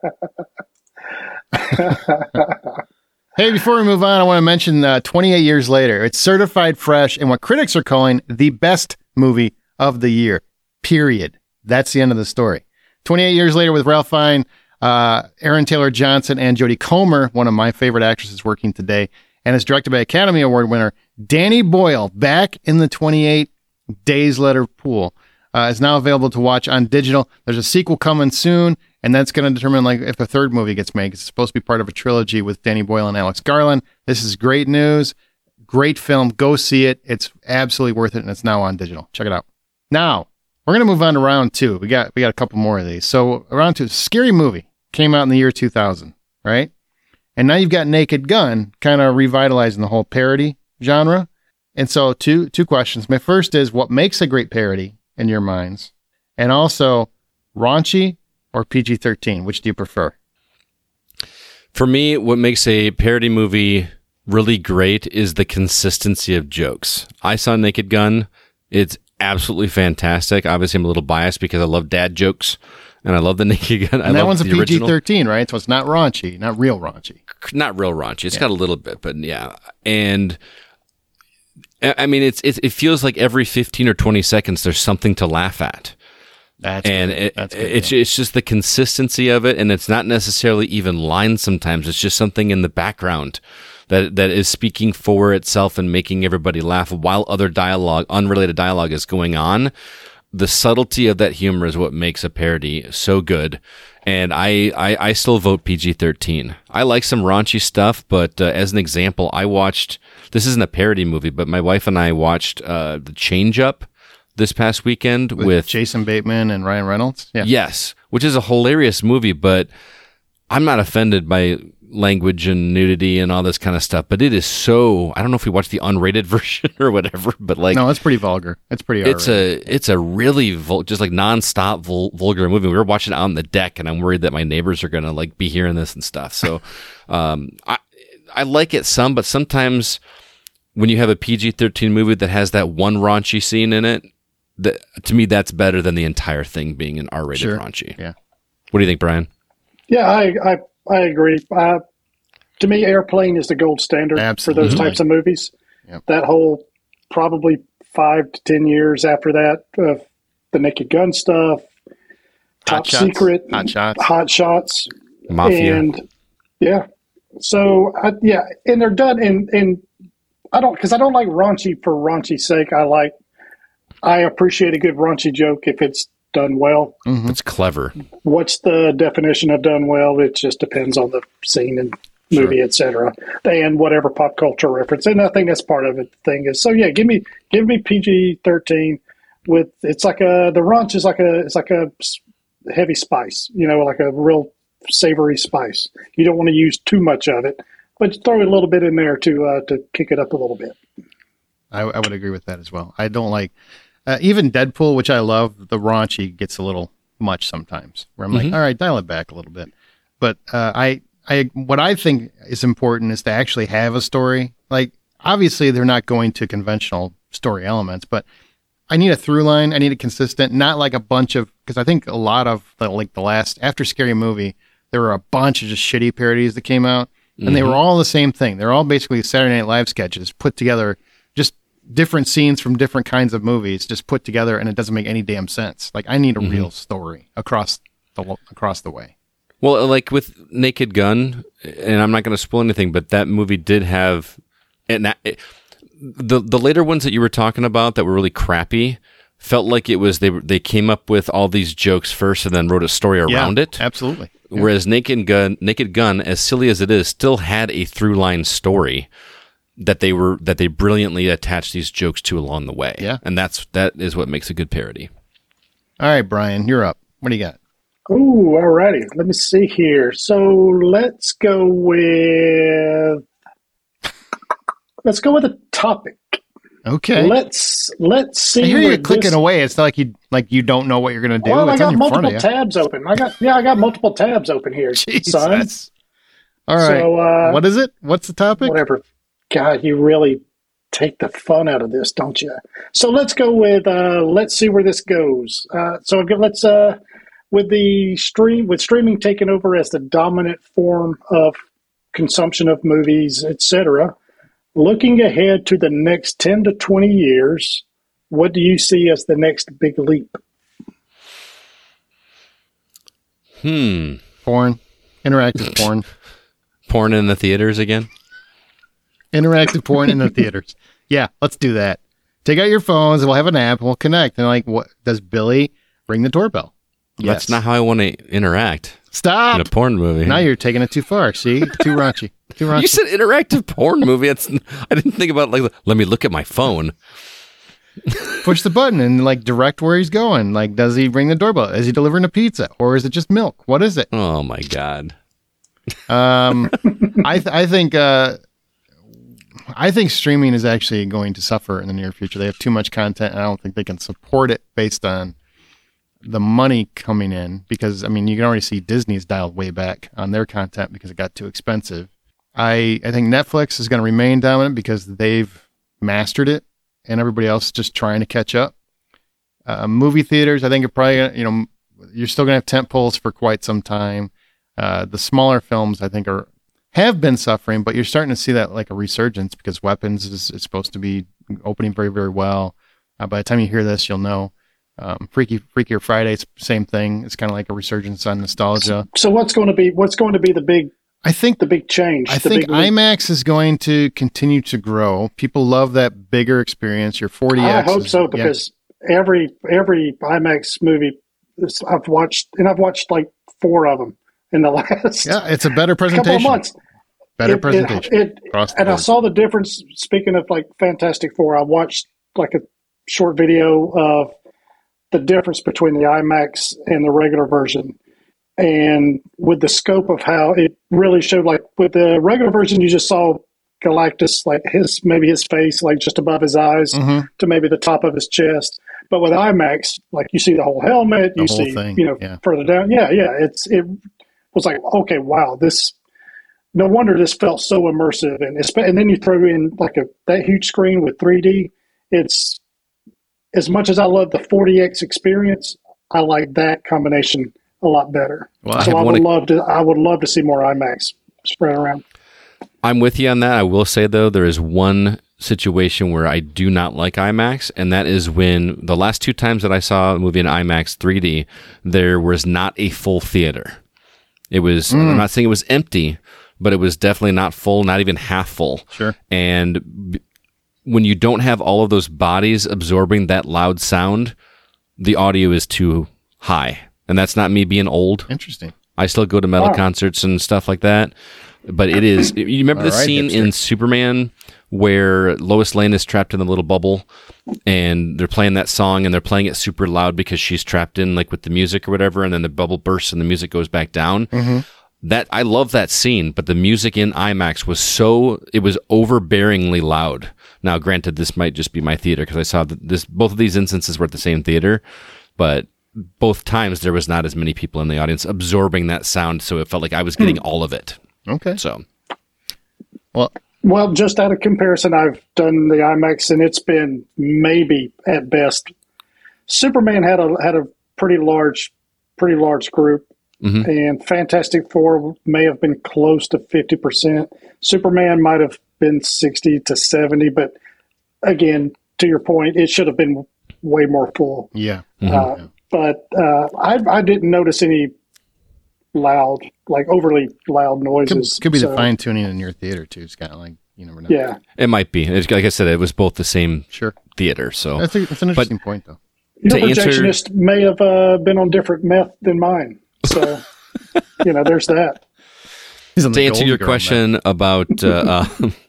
Hey, before we move on, I want to mention 28 years later. It's certified fresh and what critics are calling the best movie of the year. Period. That's the end of the story. 28 years later with Ralph Fiennes, Aaron Taylor Johnson, and Jodie Comer, one of my favorite actresses working today, and it's directed by Academy Award winner Danny Boyle, back in the 28 Days Later pool. Is now available to watch on digital. There's a sequel coming soon, and that's going to determine like if the third movie gets made. It's supposed to be part of a trilogy with Danny Boyle and Alex Garland. This is great news. Great film. Go see it. It's absolutely worth it, and it's now on digital. Check it out. Now, we're going to move on to round 2. We got a couple more of these. So round 2, Scary Movie, came out in the year 2000, right? And now you've got Naked Gun kind of revitalizing the whole parody genre. And so two questions. My first is, what makes a great parody in your minds? And also, raunchy or PG-13? Which do you prefer? For me, what makes a parody movie really great is the consistency of jokes. I saw Naked Gun. It's absolutely fantastic. Obviously, I'm a little biased because I love dad jokes. And I love the Naked Gun. And that one's a PG-13, right? So it's not raunchy, not real raunchy. Not real raunchy. It's got a little bit, but yeah. And I mean, it feels like every 15 or 20 seconds there's something to laugh at. It's just the consistency of it, and it's not necessarily even lines sometimes. It's just something in the background that is speaking for itself and making everybody laugh while other dialogue, unrelated dialogue, is going on. The subtlety of that humor is what makes a parody so good. And I still vote PG-13. I like some raunchy stuff, but as an example, I watched, this isn't a parody movie, but my wife and I watched The Change Up this past weekend with Jason Bateman and Ryan Reynolds. Yeah. Yes, which is a hilarious movie, but I'm not offended by language and nudity and all this kind of stuff, but it is so, I don't know if we watched the unrated version or whatever, but like, no, it's pretty vulgar. It's pretty R-rated. It's a really just like nonstop vulgar movie. We were watching it out on the deck, and I'm worried that my neighbors are going to like be hearing this and stuff. So, I like it some, but sometimes when you have a PG-13 movie that has that one raunchy scene in it, to me, that's better than the entire thing being an R-rated raunchy. Yeah. What do you think, Brian? Yeah, I agree. To me, Airplane is the gold standard for those types of movies. Yep. That whole probably 5 to 10 years after that, the Naked Gun stuff, Top Secret, Hot Shots, Mafia. And yeah. So, and they're done in because I don't like raunchy for raunchy's sake. I appreciate a good raunchy joke if it's done well. Mm-hmm. It's clever. What's the definition of done well? It just depends on the scene and movie, etc., and whatever pop culture reference. And I think that's part of it. The thing is, so yeah, give me PG-13 with it's like the raunch is like a heavy spice, like a real savory spice. You don't want to use too much of it, but throw a little bit in there to kick it up a little bit. I would agree with that as well. I don't like even Deadpool, which I love. The raunchy gets a little much sometimes. Where I'm like, all right, dial it back a little bit. But what I think is important is to actually have a story. Like, obviously, they're not going to conventional story elements, but I need a through line. I need it consistent, not like a bunch of, because I think a lot of the last, after Scary Movie, there were a bunch of just shitty parodies that came out, and they were all the same thing. They're all basically Saturday Night Live sketches put together, just different scenes from different kinds of movies, just put together, and it doesn't make any damn sense. Like, I need a real story across the way. Well, like with Naked Gun, and I'm not going to spoil anything, but that movie did have, and the later ones that you were talking about that were really crappy felt like it was they came up with all these jokes first and then wrote a story around it. Absolutely. Yeah. Whereas Naked Gun, as silly as it is, still had a through line story that they brilliantly attached these jokes to along the way. Yeah, and that is what makes a good parody. All right, Brian, you're up. What do you got? Oh, all righty. Let me see here. So let's go with a topic. Okay. Let's see. I hear you clicking away. It's not like you don't know what you're going to do. Well, it's I got multiple you. tabs open. I got multiple tabs open here, son. All right. So, what is it? What's the topic? Whatever. God, you really take the fun out of this, don't you? So let's go with let's see where this goes. Let's with streaming taking over as the dominant form of consumption of movies, etc. Looking ahead to the next 10 to 20 years, what do you see as the next big leap? Porn. Interactive porn. Porn in the theaters again? Interactive porn in the theaters. Yeah, let's do that. Take out your phones and we'll have an app and we'll connect. And like, what does Billy ring the doorbell? Yes. That's not how I want to interact. Stop. In a porn movie. Now you're taking it too far. See? Too raunchy. Too raunchy. You said interactive porn movie. I didn't think about let me look at my phone. Push the button and like direct where he's going. Like, does he ring the doorbell? Is he delivering a pizza? Or is it just milk? What is it? Oh my God. I think streaming is actually going to suffer in the near future. They have too much content, and I don't think they can support it based on the money coming in. Because, I mean, you can already see Disney's dialed way back on their content because it got too expensive. I think Netflix is going to remain dominant because they've mastered it, and everybody else is just trying to catch up. Movie theaters, I think, are probably, you're still going to have tent poles for quite some time. The smaller films, I think, have been suffering, but you're starting to see that like a resurgence because Weapons is supposed to be opening very, very well. By the time you hear this, you'll know. Freakier Friday, same thing. It's kind of like a resurgence on nostalgia. So what's going to be the big? I think the big change. I think IMAX is going to continue to grow. People love that bigger experience. Your 4DX. I hope so because every IMAX movie I've watched like 4 of them in the last. Yeah, it's a better presentation. Couple of months. Better presentation. I saw the difference. Speaking of like Fantastic Four, I watched like a short video of the difference between the IMAX and the regular version. And with the scope of how it really showed, like with the regular version, you just saw Galactus, like his face, like just above his eyes to maybe the top of his chest. But with IMAX, like you see the whole helmet, you see, further down. Yeah. It was like, okay, wow, no wonder this felt so immersive. And then you throw in like that huge screen with 3D. It's as much as I love the 4DX experience, I like that combination a lot better. Well, so I would love to see more IMAX spread around. I'm with you on that. I will say though, there is one situation where I do not like IMAX, and that is when the last 2 times that I saw a movie in IMAX 3D, there was not a full theater. It was, I'm not saying it was empty, but it was definitely not full, not even half full. Sure. And when you don't have all of those bodies absorbing that loud sound, the audio is too high. And that's not me being old. Interesting. I still go to metal concerts and stuff like that. But it is. You remember the scene in Superman where Lois Lane is trapped in the little bubble and they're playing that song and they're playing it super loud because she's trapped in like with the music or whatever, and then the bubble bursts and the music goes back down. That I love that scene, but the music in IMAX was it was overbearingly loud. Now, granted, this might just be my theater because I saw that both of these instances were at the same theater, but both times there was not as many people in the audience absorbing that sound, so it felt like I was getting all of it. Okay. So, well, just out of comparison, I've done the IMAX, and it's been maybe at best. Superman had a pretty large group, and Fantastic Four may have been close to 50%. Superman might have been 60 to 70, but again, to your point, it should have been way more full. Yeah. But I didn't notice any overly loud noises. Could be the fine tuning in your theater too, Scott. Like, you never know. Yeah, it might be. Like I said, it was both the same theater. So that's an interesting point, though. Your projectionist may have been on different meth than mine. So, there's that. To answer your question about, I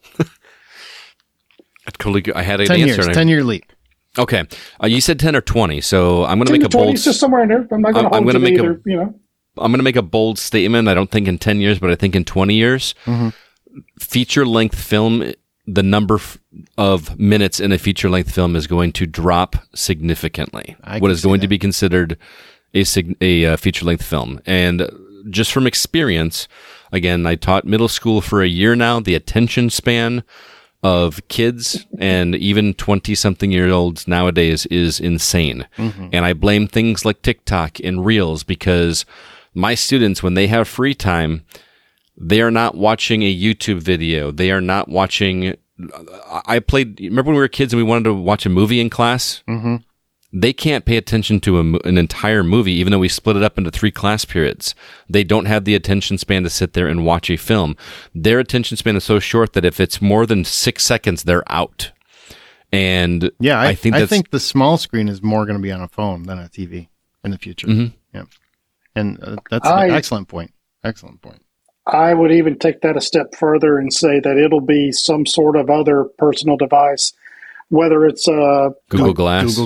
had an 10 answer. Years, 10-year leap. Okay, you said 10 or 20, so I'm going to make a bold. It's just somewhere in there. I'm not going to hold you either. I'm going to make a bold statement. I don't think in 10 years, but I think in 20 years, feature-length film, the number of minutes in a feature-length film is going to drop significantly. What is going to be considered a feature-length film. And just from experience, again, I taught middle school for a year now. The attention span of kids and even 20-something-year-olds nowadays is insane. And I blame things like TikTok and Reels because my students, when they have free time, they are not watching a YouTube video. They are not watching... remember when we were kids and we wanted to watch a movie in class? They can't pay attention to an entire movie, even though we split it up into 3 class periods. They don't have the attention span to sit there and watch a film. Their attention span is so short that if it's more than 6 seconds, they're out. And yeah, I think the small screen is more going to be on a phone than a TV in the future. Yeah, and that's an excellent point. Excellent point. I would even take that a step further and say that it'll be some sort of other personal device. Whether it's Google Glass,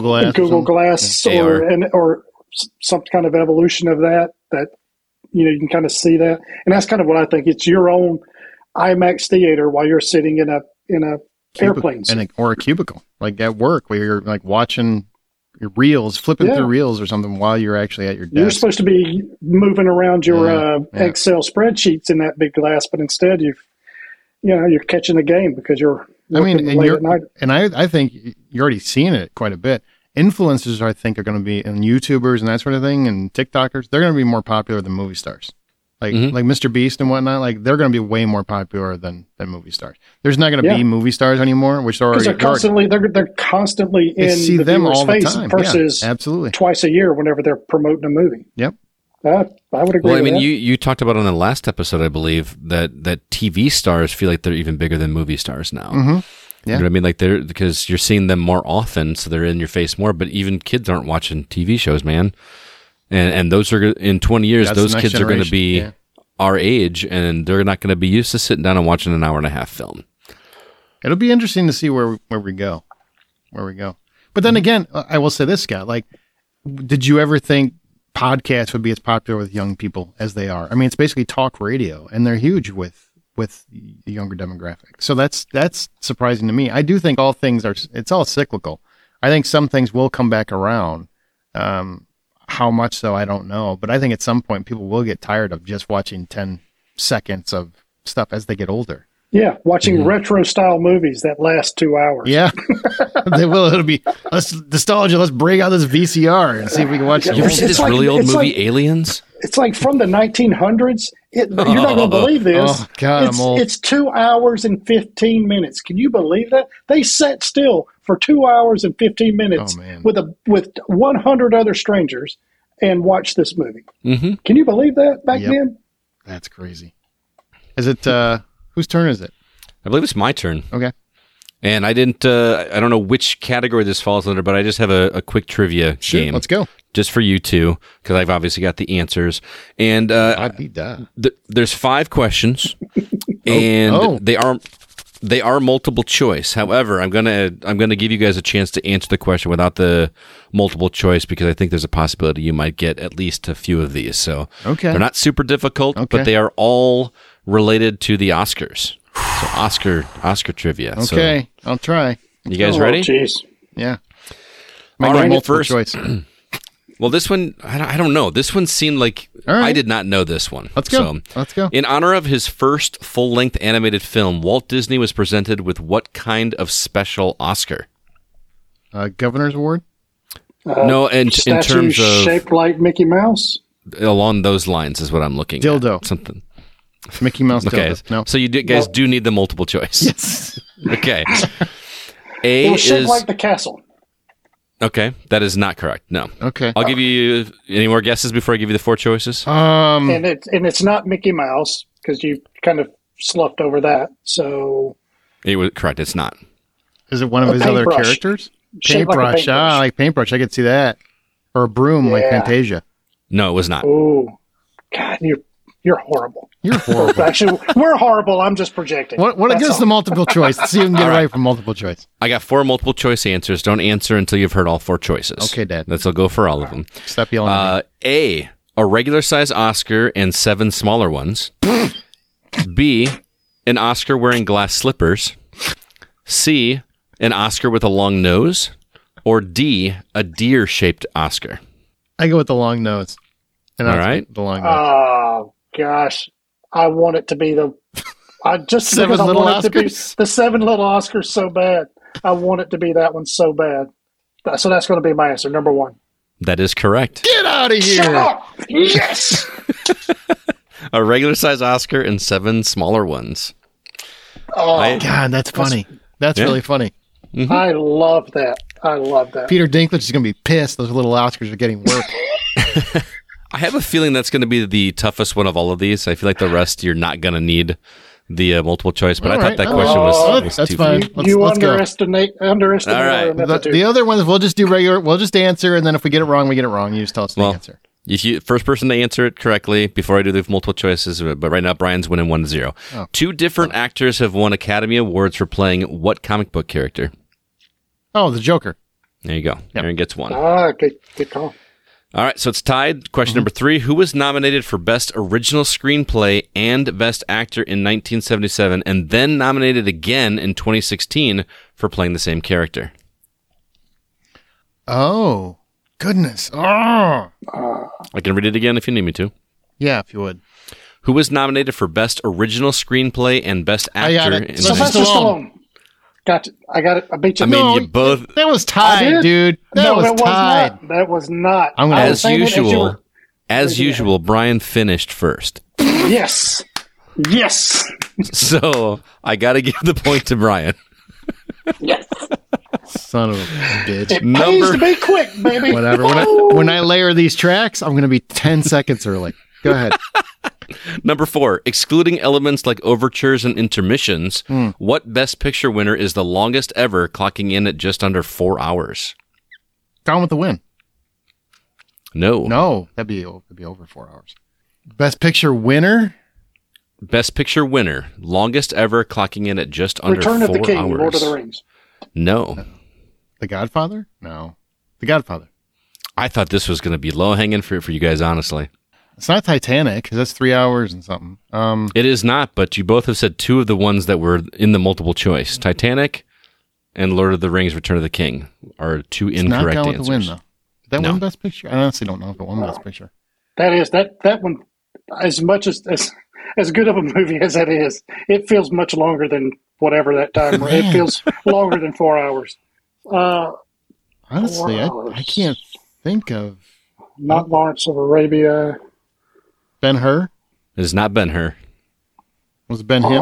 or some kind of evolution of that you can kind of see that, and that's kind of what I think. It's your own IMAX theater while you're sitting in a airplane or a cubicle, like at work where you're like watching your reels, flipping through reels or something while you're actually at your desk. You're supposed to be moving around your Excel spreadsheets in that big glass, but instead you're catching the game because you're. I think you're already seeing it quite a bit. Influencers, I think, are going to be, and YouTubers and that sort of thing, and TikTokers, they're going to be more popular than movie stars. Like Mr. Beast and whatnot, like they're going to be way more popular than movie stars. There's not going to be movie stars anymore, which are already they're constantly in see the them viewer's all the face time. versus absolutely twice a year whenever they're promoting a movie. Yep. I would agree. Well, I with mean, that. you talked about on the last episode, I believe, that TV stars feel like they're even bigger than movie stars now. Yeah. You know what I mean? Like because you're seeing them more often, so they're in your face more. But even kids aren't watching TV shows, man. And those are in 20 years, those kids are going to be our age, and they're not going to be used to sitting down and watching an hour and a half film. It'll be interesting to see where we go. But then again, I will say this, Scott. Like, did you ever think podcasts would be as popular with young people as they are? I mean, it's basically talk radio, and they're huge with the younger demographic. So that's surprising to me. I do think it's all cyclical. I think some things will come back around. How much so, I don't know. But I think at some point people will get tired of just watching 10 seconds of stuff as they get older. Yeah, watching retro style movies that last 2 hours. Yeah, they will. It'll be nostalgia. Let's break out this VCR and see if we can watch. You ever see this really old movie, Aliens? It's like from the 1900s. You're not going to believe this. Oh God, I'm old. It's 2 hours and 15 minutes. Can you believe that? They sat still for 2 hours and 15 minutes with 100 other strangers and watched this movie. Can you believe that back then? That's crazy. Is it? Whose turn is it? I believe it's my turn. Okay. And I didn't. I don't know which category this falls under, but I just have a quick trivia game. Let's go. Just for you two, because I've obviously got the answers. And I need that. there's 5 questions, and they are multiple choice. However, I'm gonna give you guys a chance to answer the question without the multiple choice, because I think there's a possibility you might get at least a few of these. So they're not super difficult, but they are all related to the Oscars. So Oscar trivia. Okay, so, I'll try. You guys ready? Jeez. Yeah. All right, multiple first choice. Well, this one, I don't know. This one seemed like I did not know this one. Let's go. So, Let's go. In honor of his first full-length animated film, Walt Disney was presented with what kind of special Oscar? Governor's Award? No, in terms of shaped like Mickey Mouse. Along those lines is what I'm looking Dildo. at. Something. Mickey Mouse Okay. dildo. No. So you guys do need the multiple choice. Yes. Okay. It was shaped like the castle. Okay, that is not correct. No. Okay. I'll give you any more guesses before I give you the 4 choices. And it's not Mickey Mouse, because you kind of sloughed over that. So It was correct. It's not. Is it one of his other characters? Shaped like a Paintbrush. I like paintbrush. I could see that. Or a broom like Fantasia. No, it was not. Oh, God, you're horrible. You're horrible. Actually, we're horrible. I'm just projecting. What gives the multiple choice? Let's see if we can get it right from multiple choice. I got 4 multiple choice answers. Don't answer until you've heard all 4 choices. Okay, Dad. I'll go for all of them. Stop yelling at me. A regular size Oscar and 7 smaller ones. B, an Oscar wearing glass slippers. C, an Oscar with a long nose. Or D, a deer-shaped Oscar. I go with the long nose. And all right. The long nose. Oh, gosh. I want it to be the 7 little Oscars? The 7 little Oscars so bad. I want it to be that one so bad. So that's going to be my answer, number 1. That is correct. Get out of here! Shut up! Yes! A regular size Oscar and 7 smaller ones. Oh, God, that's funny. That's really funny. Mm-hmm. I love that. Peter Dinklage is going to be pissed. Those little Oscars are getting work. I have a feeling that's going to be the toughest one of all of these. I feel like the rest you're not going to need the multiple choice, but I thought that question was that's too fine. You Let's go. underestimate All right. The other ones, we'll just do regular. We'll just answer, and then if we get it wrong, we get it wrong. You just tell us the answer. If you first person to answer it correctly before I do the multiple choices, but right now Brian's winning 1-0. Oh. 2 different actors have won Academy Awards for playing what comic book character? Oh, the Joker. There you go. Aaron gets 1. Good call. All right, so it's tied. Question number 3. Who was nominated for Best Original Screenplay and Best Actor in 1977 and then nominated again in 2016 for playing the same character? Oh, goodness. Oh. I can read it again if you need me to. Yeah, if you would. Who was nominated for Best Original Screenplay and Best Actor? I got it. in Sylvester Stallone. Gotcha. I got it. I beat you. I mean, you both. That was tied, dude. That was tied. That was not. As usual, Brian finished first. Yes. So I got to give the point to Brian. Yes. Son of a bitch. It pays to be quick, baby. Whatever. When I layer these tracks, I'm going to be 10 seconds early. Go ahead. Number 4, excluding elements like overtures and intermissions, what Best Picture winner is the longest ever, clocking in at just under 4 hours? Gone with the Wind. No, that'd be over 4 hours. Best Picture winner. Best Picture winner, longest ever, clocking in at just under 4 hours. Return of the King, Lord of the Rings. No. The Godfather? No. The Godfather. I thought this was going to be low hanging fruit for you guys, honestly. It's not Titanic, because that's 3 hours and something. It is not, but you both have said 2 of the ones that were in the multiple choice. Titanic and Lord of the Rings, Return of the King are 2 incorrect not Gone answers. With the Wind, though. Did that win Best Picture? I honestly don't know if it won Best Picture. That is, that one, as much as good of a movie as that is, it feels much longer than whatever that time was. It feels longer than 4 hours. Honestly, I can't think of... Not Lawrence of Arabia. Ben-Hur? It is not Ben-Hur. Was it Ben-Him?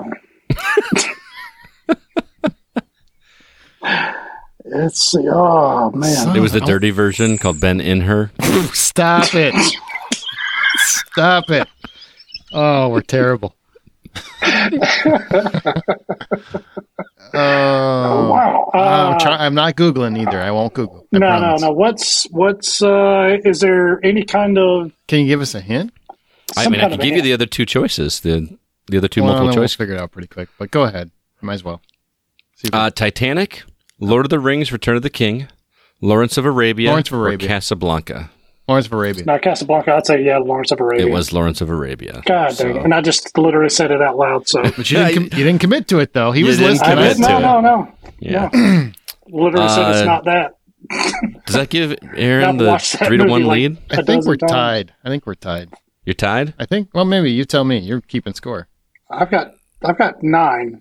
Let's see. Oh, man. It was the dirty version called Ben-In-Her. Stop it. Stop it. Oh, we're terrible. Wow. I'm not Googling either. I won't Google. I promise. No. What's is there any kind of? Can you give us a hint? I some mean, I kind can of give a you the hint? other two choices. The other two Well, multiple then we'll choice. figure it out pretty quick. But go ahead. Might as well. See if Titanic, Lord of the Rings, Return of the King, Lawrence of Arabia, Lawrence of Arabia. or Casablanca. Lawrence of Arabia. No, Casablanca. I'd say Lawrence of Arabia. It was Lawrence of Arabia. God So- dang it! And I just literally said it out loud. So But you didn't commit to it though. He You was didn't listening. commit to it. No. Yeah. No. Literally said it's not that. Does that give Aaron I've the watched that 3-1 movie, like, lead? I a think we're dozen times. tied. You're tied? I think. Well, maybe you tell me. You're keeping score. I've got 9.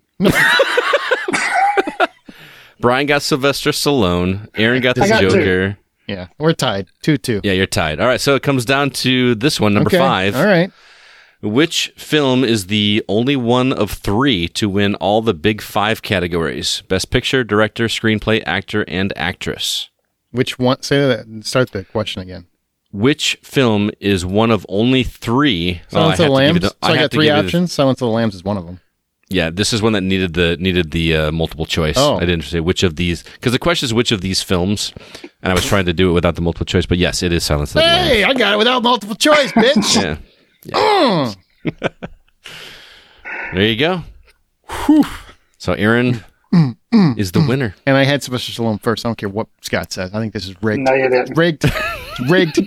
Brian got Sylvester Stallone. Aaron got the I got two. Joker. Yeah, we're tied. 2-2. Yeah, you're tied. All right, so it comes down to this one, number Okay. 5. All right. Which film is the only one of 3 to win all the big 5 categories? Best Picture, Director, Screenplay, Actor, and Actress. Which one? Say that. Start the question again. Which film is one of only 3? Silence of the Lambs. So I have got to 3 give you the- options. Silence of the Lambs is one of them. Yeah, this is one that needed the multiple choice. Oh. I didn't say which of these, because the question is which of these films, and I was trying to do it without the multiple choice. But yes, it is Silence of the Lambs. Hey, I got it without multiple choice, bitch. Yeah. There you go. So Aaron is the winner. And I had Sylvester Stallone first. I don't care what Scott says. I think this is rigged. No, you didn't. Rigged. It's rigged.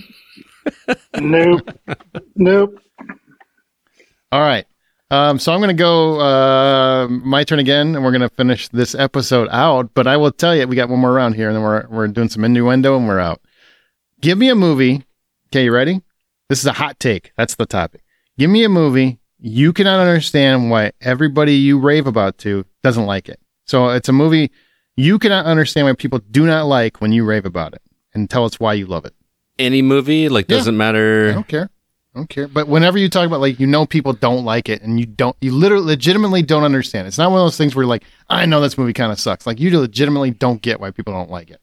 Nope. All right. So I'm going to go my turn again, and we're going to finish this episode out. But I will tell you, we got one more round here, and then we're doing some innuendo, and we're out. Give me a movie. Okay, you ready? This is a hot take. That's the topic. Give me a movie you cannot understand why everybody you rave about to doesn't like it. So it's a movie you cannot understand why people do not like when you rave about it, and tell us why you love it. Any movie, like, doesn't I matter. don't care. But whenever you talk about, like, people don't like it, and you literally legitimately don't understand. It's not one of those things where you're like, I know this movie kind of sucks. Like, you legitimately don't get why people don't like it.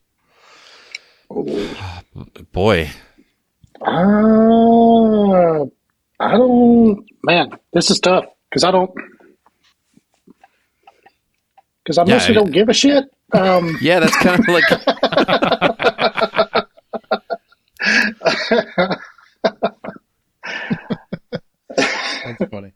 Boy, I don't. Man, this is tough because I mostly don't give a shit. yeah, that's kind of like That's funny.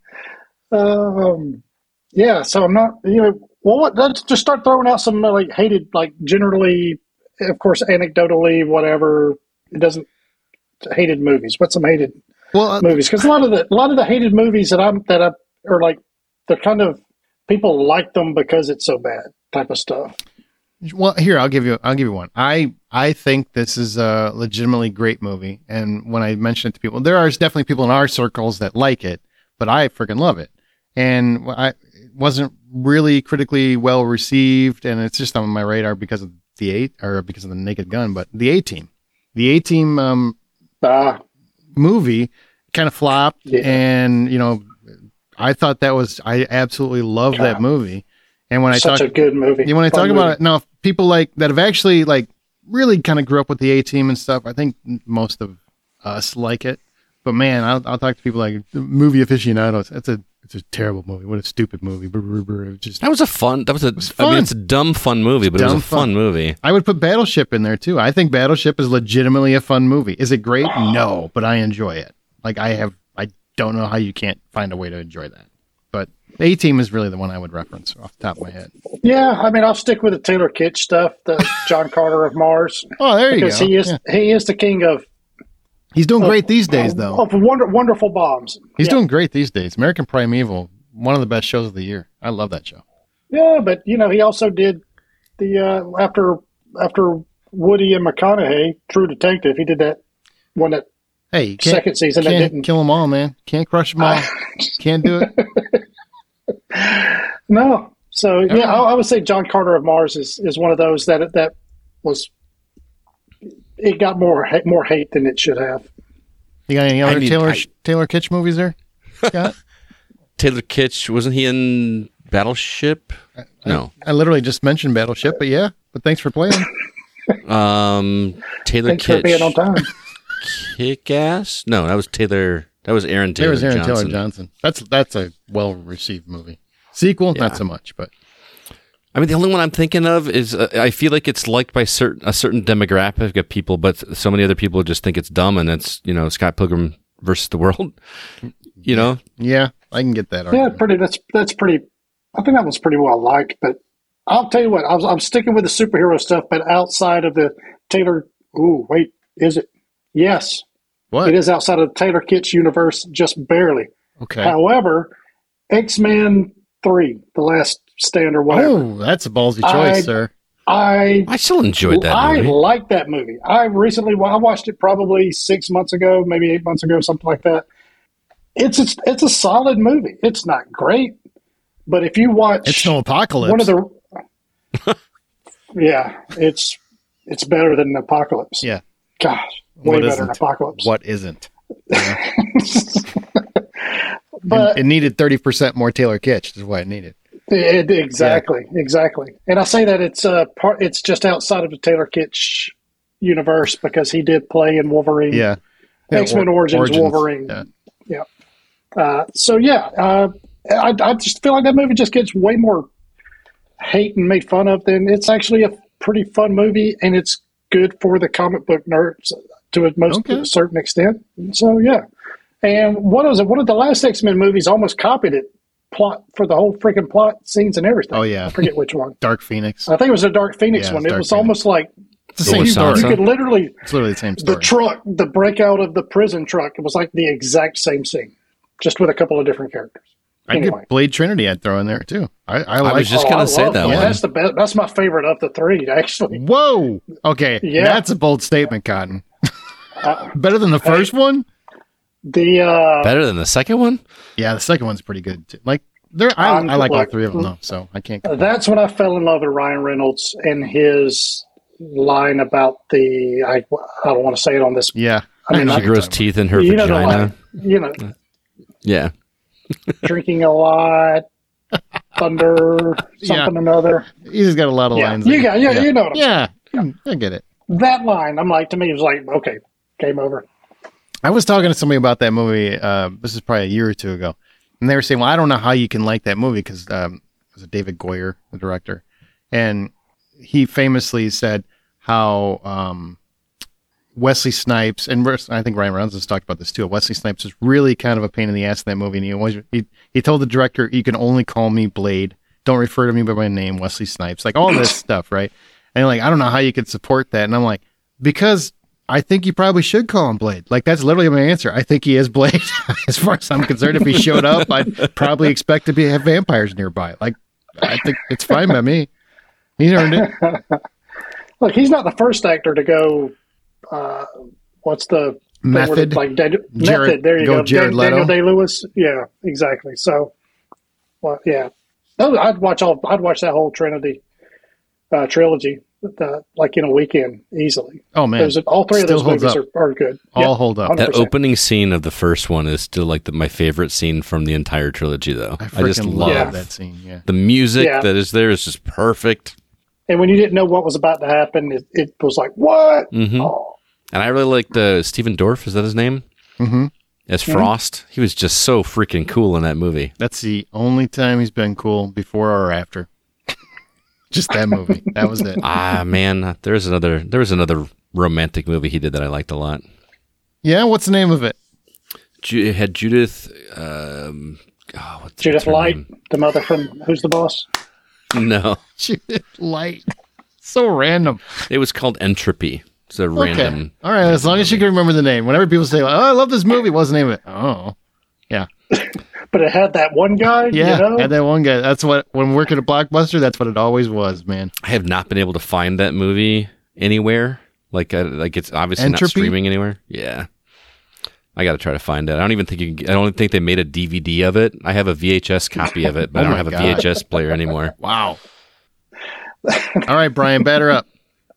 Yeah, so I'm not. Well, let's just start throwing out some like hated, like generally, of course, anecdotally, whatever. It doesn't hated movies. What's some hated Well, movies? Because a lot of the hated movies that are like they're kind of people like them because it's so bad type of stuff. Well, here I'll give you one. I think this is a legitimately great movie, and when I mention it to people, there are definitely people in our circles that like it, but I freaking love it. And it wasn't really critically well received, and it's just on my radar because of because of the Naked Gun. But the A-Team movie kind of flopped, Yeah. and I thought I absolutely love that movie. And when Such a good movie. when I Fun talk about movie. it now, people like that have actually like really kind of grew up with the A-Team and stuff. I think most of us like it, but man, I'll talk to people like movie aficionados. It's a terrible movie. What a stupid movie. It was just, that was a fun. I mean, it's a dumb fun movie, but it was a dumb fun fun. movie. I would put Battleship in there too. I think Battleship is legitimately a fun movie. Is it great? No, but I enjoy it. Like I don't know how you can't find a way to enjoy that. But A-Team is really the one I would reference off the top of my head. Yeah, I mean, I'll stick with the Taylor Kitsch stuff, the John Carter of Mars, Oh, there you because go. he is the king of He's doing great these days, though. of wonderful bombs. He's Yeah. doing great these days. American Primeval, one of the best shows of the year. I love that show. Yeah, but he also did the after Woody and McConaughey, True Detective. He did that one that Hey, you can't, second season that can't didn't. kill them all, man. Can't crush them all. Can't do it. No, so yeah, I would say John Carter of Mars is one of those that was. It got more hate than it should have. You got any other mean, Taylor Kitsch movies there, Scott? Taylor Kitsch, wasn't he in Battleship? No. I literally just mentioned Battleship, but yeah. But thanks for playing. Taylor Thanks for being on Kitsch. time. Kick-Ass? No, that was Taylor. That was Aaron Taylor There was Aaron Johnson. Taylor Johnson. That's a well-received movie. Sequel, not so much, but I mean, the only one I'm thinking of is I feel like it's liked by a certain demographic of people, but so many other people just think it's dumb, and it's Scott Pilgrim versus the World. yeah, I can get that. Yeah, Argument. that's pretty. I think that was pretty well liked. But I'll tell you what, I'm sticking with the superhero stuff, but outside of the Taylor. Ooh, wait, is it? Yes, What? it is outside of the Taylor Kitsch universe, just barely. Okay. However, X-Men 3, The Last Stand or whatever. Oh, that's a ballsy choice, sir. I still enjoyed that movie. I like that movie. I watched it probably 6 months ago, maybe 8 months ago, something like that. It's a solid movie. It's not great, but if you watch, It's no Apocalypse. one of the, yeah, it's better than Apocalypse. Yeah. Gosh, way What better isn't? than Apocalypse. What isn't? Yeah. But it needed 30% more Taylor Kitsch is what it needed. Exactly. And I say that it's just outside of the Taylor Kitsch universe because he did play in Wolverine. Yeah. X-Men Origins Wolverine. Yeah. I just feel like that movie just gets way more hate and made fun of than it's actually a pretty fun movie, and it's good for the comic book nerds to a certain extent. So yeah. And what was it? One of the last X-Men movies almost copied it plot for the whole freaking plot, scenes, and everything. Oh, yeah. I forget which one. Dark Phoenix. I think it was the Dark Phoenix Yeah, one. it's It Dark was Phoenix. almost like It's the same story. you could literally It's literally the same story. the truck, the breakout of the prison truck. It was like the exact same scene, just with a couple of different characters. I'd get Blade Trinity I'd throw in there, too. I like was just going to say love that Blade. one. That's the best. That's my favorite of the three, actually. Whoa! Okay, Yeah. that's a bold statement, Cotton. Better than the first one? The Better than the second one? Yeah, the second one's pretty good, too. Like, I like all three of them, though, so I can't complain. that's when I fell in love with Ryan Reynolds and his line about I don't want to say it on this. Yeah. I mean, She grows teeth in her you know the vagina. line, Yeah. drinking a lot, thunder, something or another. He's just got a lot of Yeah, lines. you know what I'm saying. Yeah, I get it. That line, I'm like, to me, it was like, okay, game over. I was talking to somebody about that movie. This is probably a year or two ago, and they were saying, "Well, I don't know how you can like that movie because it was David Goyer, the director, and he famously said how Wesley Snipes and I think Ryan Reynolds has talked about this too. Wesley Snipes was really kind of a pain in the ass in that movie, and he told the director, "You can only call me Blade. Don't refer to me by my name, Wesley Snipes." Like all this stuff, right? And like, I don't know how you could support that, and I'm like, because I think you probably should call him Blade. Like, that's literally my answer. I think he is Blade. As far as I'm concerned, if he showed up, I'd probably expect to have vampires nearby. Like, I think it's fine by me. He earned it. Look, he's not the first actor to go, what's the Method. Like Method. There you go. Jared Leto. Daniel Day-Lewis. Yeah, exactly. So, well, yeah. I'd watch that whole trilogy, like in a weekend easily. Oh, man. All three of Still those holds movies up. are good. All hold up. 100%. That opening scene of the first one is still like my favorite scene from the entire trilogy, though. I I just freaking love love that scene. Yeah. the music Yeah. that is there is just perfect. And when you didn't know what was about to happen, it was like, what? Mhm. Oh, And I really liked Stephen Dorff. Is that his name? Mm-hmm. As Frost. He was just so freaking cool in that movie. That's the only time he's been cool, before or after. Just that movie. That was it. Ah, man, there was another romantic movie he did that I liked a lot. Yeah, what's the name of it? It had Judith. Judith her Light, name? the mother from Who's the Boss? No, Judith Light. So random. it was called Entropy. It's a random. All right, as long as you can remember the name. Whenever people say, "Oh, I love this movie," what's the name of it? Oh, yeah, But it had that one guy, yeah. you know? Had that one guy. That's what when working at Blockbuster. That's what it always was, man. I have not been able to find that movie anywhere. Like it's obviously not Entropy? streaming anywhere. Yeah, I got to try to find it. I don't even think I don't think they made a DVD of it. I have a VHS copy of it, but I don't my have a God. VHS player anymore. Wow. All right, Brian, batter up.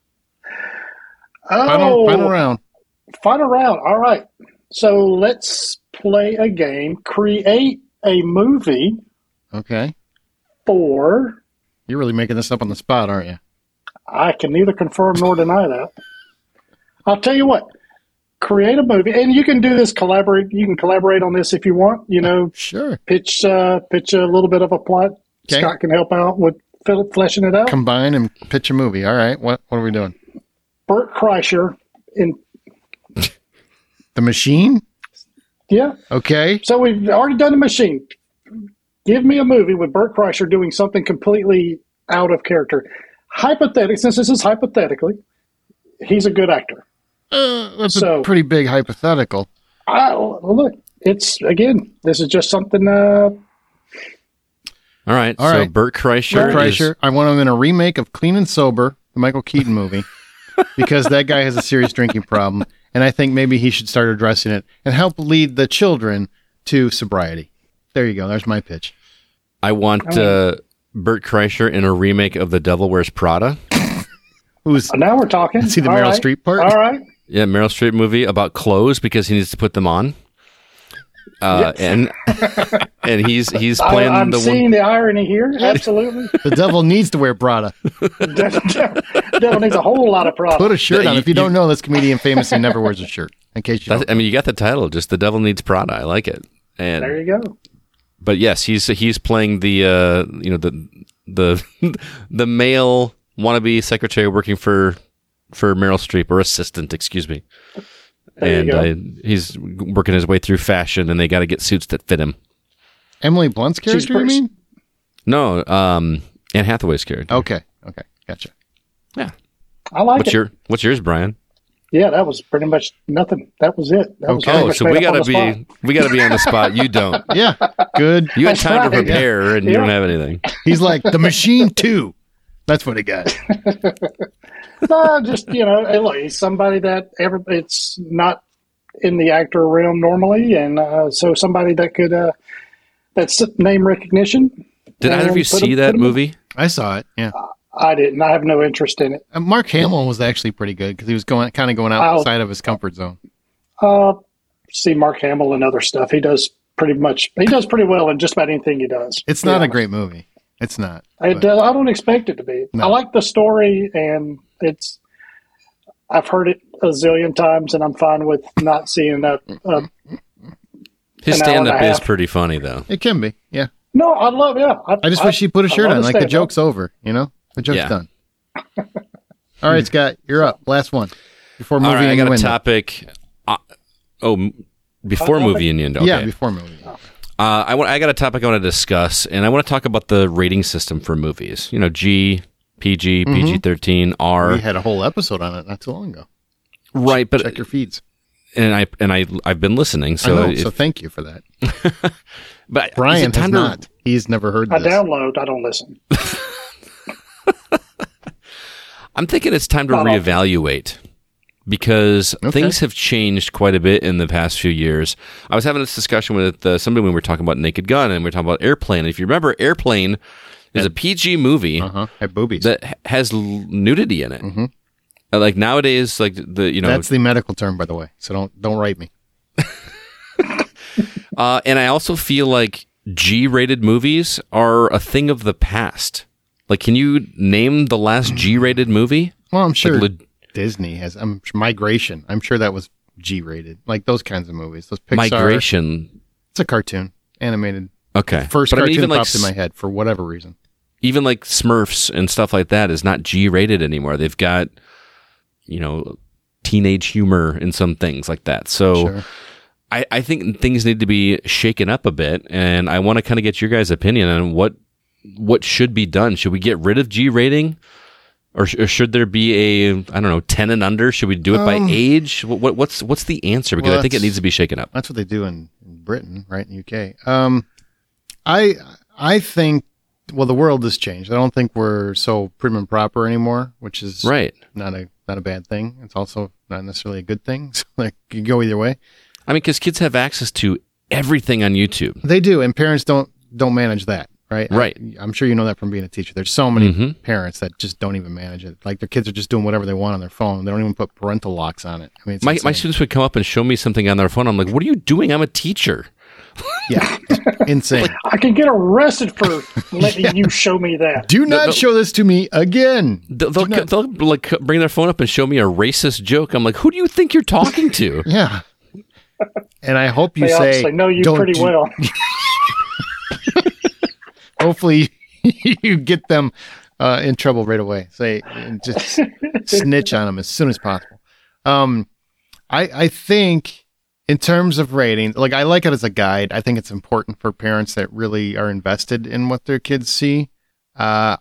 Final round. Final round. All right. So let's play a game. Create a movie Okay, for, you're really making this up on the spot, aren't you? I can neither confirm nor deny that. I'll tell you what. create a movie, and you can do this collaborate. You can collaborate on this if you want. Sure. Pitch a little bit of a plot. Okay. Scott can help out with fleshing it out. Combine and pitch a movie. All right. What are we doing? Bert Kreischer in The Machine? yeah. Okay. So we've already done The Machine. Give me a movie with Bert Kreischer doing something completely out of character. Hypothetically, since this is hypothetically, he's a good actor. That's a pretty big hypothetical. Look, this is just something. All right. Bert Kreischer. I want him in a remake of Clean and Sober, the Michael Keaton movie, because that guy has a serious drinking problem, and I think maybe he should start addressing it and help lead the children to sobriety. There you go. There's my pitch. I want Bert Kreischer in a remake of The Devil Wears Prada. Now we're talking. See the Meryl Streep part? All right. Yeah, Meryl Streep movie about clothes because he needs to put them on. Yes. and he's playing I'm the seeing the irony here. Absolutely. The devil needs to wear Prada. Devil needs a whole lot of Prada. Put a shirt on. If you don't know, this comedian famously never wears a shirt. In case you don't. I mean, you got the title, just The Devil Needs Prada. I like it. And there you go. But yes, he's playing the the male wannabe secretary working for Meryl Streep, or assistant, excuse me. He's working his way through fashion, and they got to get suits that fit him. Emily Blunt's character, you mean? No, Anne Hathaway's character. Okay, gotcha. Yeah, I like it. What's yours, Brian? Yeah, that was pretty much nothing. That was it. That was so we gotta be on the spot. You don't. Yeah, good. You had time to prepare, and you don't have anything. He's like The Machine 2. That's what he got. No, just look, he's somebody that it's not in the actor realm normally, and so somebody that could that's name recognition. Did either of you see that movie? I saw it. Yeah. I didn't. I have no interest in it. Mark Hamill was actually pretty good because he was going outside of his comfort zone. See Mark Hamill and other stuff. He does pretty well in just about anything he does. It's not a great movie. It's not. I don't expect it to be. No. I like the story, and I've heard it a zillion times, and I'm fine with not seeing that. His stand-up is pretty funny, though. It can be, yeah. No, I love it. I just wish he put a shirt on. Like, the joke's over, The joke's done. All right, Scott, you're up. Last one. Before movie I got innuendo. a topic. Before movie innuendo. Okay. Yeah, before movie. I got a topic I want to discuss, and I want to talk about the rating system for movies. G, PG, PG-13, R. We had a whole episode on it not too long ago. Right, but check your feeds. And I've been listening, so I know, so thank you for that. But Brian has not. He's never heard this. I download. I don't listen. I'm thinking it's time to reevaluate because things have changed quite a bit in the past few years. I was having this discussion with somebody when we were talking about Naked Gun, and we were talking about Airplane. And if you remember, Airplane is a PG movie had boobies that has nudity in it. Mm-hmm. Like nowadays, like that's the medical term, by the way. So don't write me. And I also feel like G-rated movies are a thing of the past. Like, can you name the last G-rated movie? Well, I'm sure Disney has. Migration. I'm sure that was G-rated. Like those kinds of movies. Those Pixar. Migration. It's a cartoon, animated. Okay. First cartoon that popped in my head for whatever reason. Even like Smurfs and stuff like that is not G-rated anymore. They've got, teenage humor in some things like that. So sure. I think things need to be shaken up a bit, and I want to kind of get your guys' opinion on what should be done. Should we get rid of G rating, or should there be a 10 and under? Should we do it by age? What's the answer? Because I think it needs to be shaken up. That's what they do in Britain, right? In the UK. I think. Well, the world has changed. I don't think we're so prim and proper anymore, which is right. Not a bad thing. It's also not necessarily a good thing. So, like, you can go either way. I mean, because kids have access to everything on YouTube. They do, and parents don't manage that, right? Right. I'm sure you know that from being a teacher. There's so many parents that just don't even manage it. Like, their kids are just doing whatever they want on their phone. They don't even put parental locks on it. I mean, my students would come up and show me something on their phone. I'm like, what are you doing? I'm a teacher. Yeah, insane. I can get arrested for letting you show me that. Do not show this to me again. They'll like bring their phone up and show me a racist joke. I'm like, who do you think you're talking to? Yeah. And I hope you They say, obviously know you don't pretty do- well. Hopefully you get them in trouble right away. Say, just snitch on them as soon as possible. I think in terms of rating, like I like it as a guide. I think it's important for parents that really are invested in what their kids see. I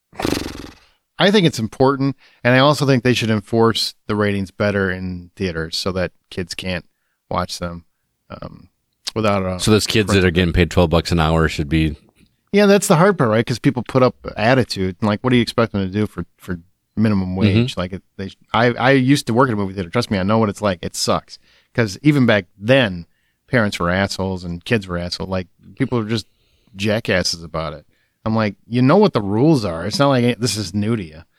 think it's important, and I also think they should enforce the ratings better in theaters so that kids can't watch them without. So those kids that are getting paid $12 an hour should be. Yeah, that's the hard part, right? Because people put up attitude, and like, what do you expect them to do for minimum wage? Like, I used to work at a movie theater. Trust me, I know what it's like. It sucks. Because even back then, parents were assholes and kids were assholes. Like, people were just jackasses about it. I'm like, you know what the rules are. It's not like this is new to you.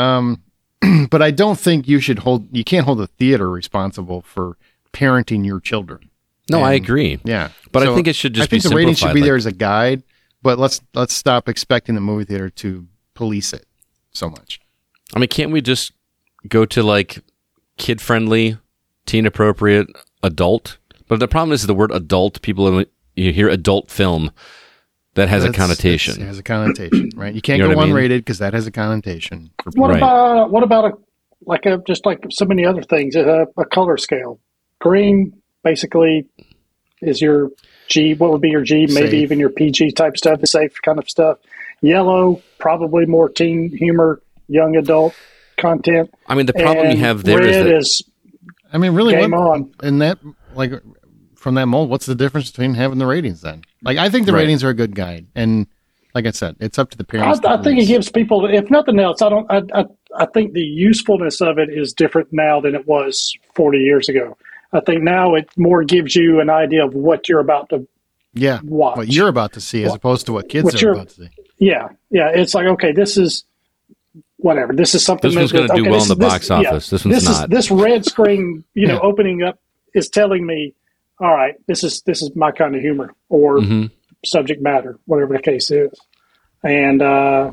But I don't think you can't hold the theater responsible for parenting your children. No, I agree. Yeah. But So I think it should just be I think the rating should be simplified, there as a guide, but let's stop expecting the movie theater to police it so much. I mean, can't we just go to like kid-friendly, teen-appropriate, adult? But the problem is the word adult. You hear adult film, that has a connotation. It has a connotation, right? You can't You know go what I mean? unrated because that has a connotation. For What Right. about just like so many other things, a color scale? Green basically is your G. What would be your G? Maybe Safe. even your PG type stuff, safe kind of stuff. Yellow, probably more teen humor, young adult content. I mean, the problem And you have there red is that I mean, really, game on. in that, like, from that mold, what's the difference between having the ratings then? Like, I think the Right. ratings are a good guide, and like I said, it's up to the parents. I to think it police. gives people, if nothing else, I think the usefulness of it is different now than it was 40 years ago. I think now it more gives you an idea of what you're about to watch. what you're about to see, as opposed to what kids What are you're- about to see. Yeah. It's like, okay, this is whatever. This is something This one's gonna do well in the box office. This one's not. This red screen, Yeah. opening up is telling me, all right, this is my kind of humor or subject matter, whatever the case is. And I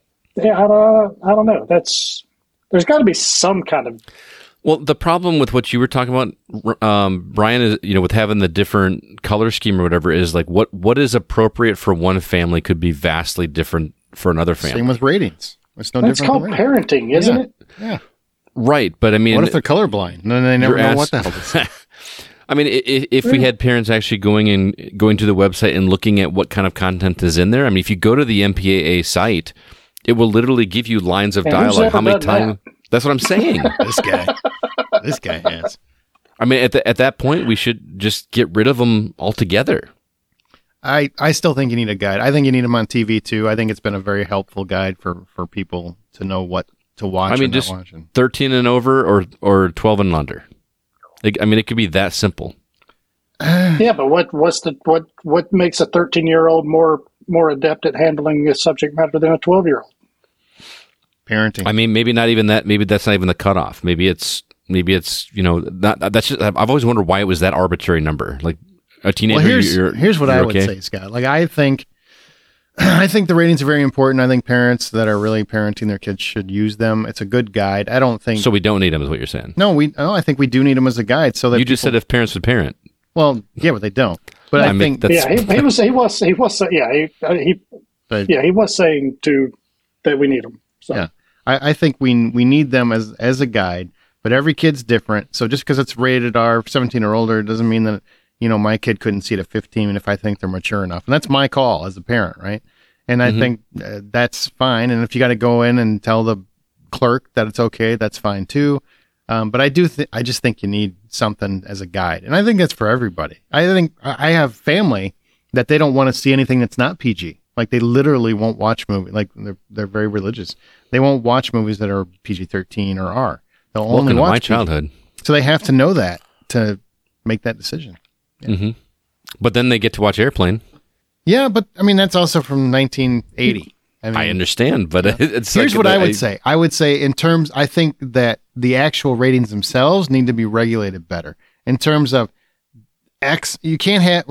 don't know. There's got to be some kind of. well, the problem with what you were talking about, Brian, is with having the different color scheme or whatever, is like what is appropriate for one family could be vastly different for another family. Same with ratings. It's no That's different. called than ratings. parenting, isn't it? Yeah. Right, but I mean, What if they're colorblind? Then they never You're know what the hell to say. I mean, if we had parents actually going to the website and looking at what kind of content is in there, I mean, if you go to the MPAA site, it will literally give you lines of And who's dialogue. ever How many done times? That's what I'm saying. This guy has. I mean, at that point, we should just get rid of them altogether. I still think you need a guide. I think you need them on TV too. I think it's been a very helpful guide for people to know what to watch. I mean, and not just watching. 13 and over or 12 and under. I mean, it could be that simple. Yeah, but what makes a 13-year-old more adept at handling this subject matter than a 12-year-old? Parenting. I mean, maybe not even that. Maybe that's not even the cutoff. Maybe it's not. That's just. I've always wondered why it was that arbitrary number. Like a teenager. Well, here's what I would say, Scott. Like, I think the ratings are very important. I think parents that are really parenting their kids should use them. It's a good guide. I don't think. So we don't need them, is what you're saying. No, I think we do need them as a guide. So that You just said if parents would parent. Well, yeah, but they don't. But I think that's. Yeah, he was saying that we need them. So. Yeah. I think we need them as a guide, but every kid's different. So just because it's rated R 17 or older doesn't mean that, my kid couldn't see it at 15 and if I think they're mature enough. And that's my call as a parent, right? And I think that's fine. And if you got to go in and tell the clerk that it's okay, that's fine too. But I just think you need something as a guide. And I think that's for everybody. I think I have family that they don't want to see anything that's not PG. Like, they literally won't watch movies. Like, they're very religious. They won't watch movies that are PG-13 or R. They'll only Welcome to watch my PG. childhood. So they have to know that to make that decision. But then they get to watch Airplane. Yeah, but I mean, that's also from 1980. I understand, but it's Here's like what I would say. I would say I think that the actual ratings themselves need to be regulated better in terms of you can't have, like,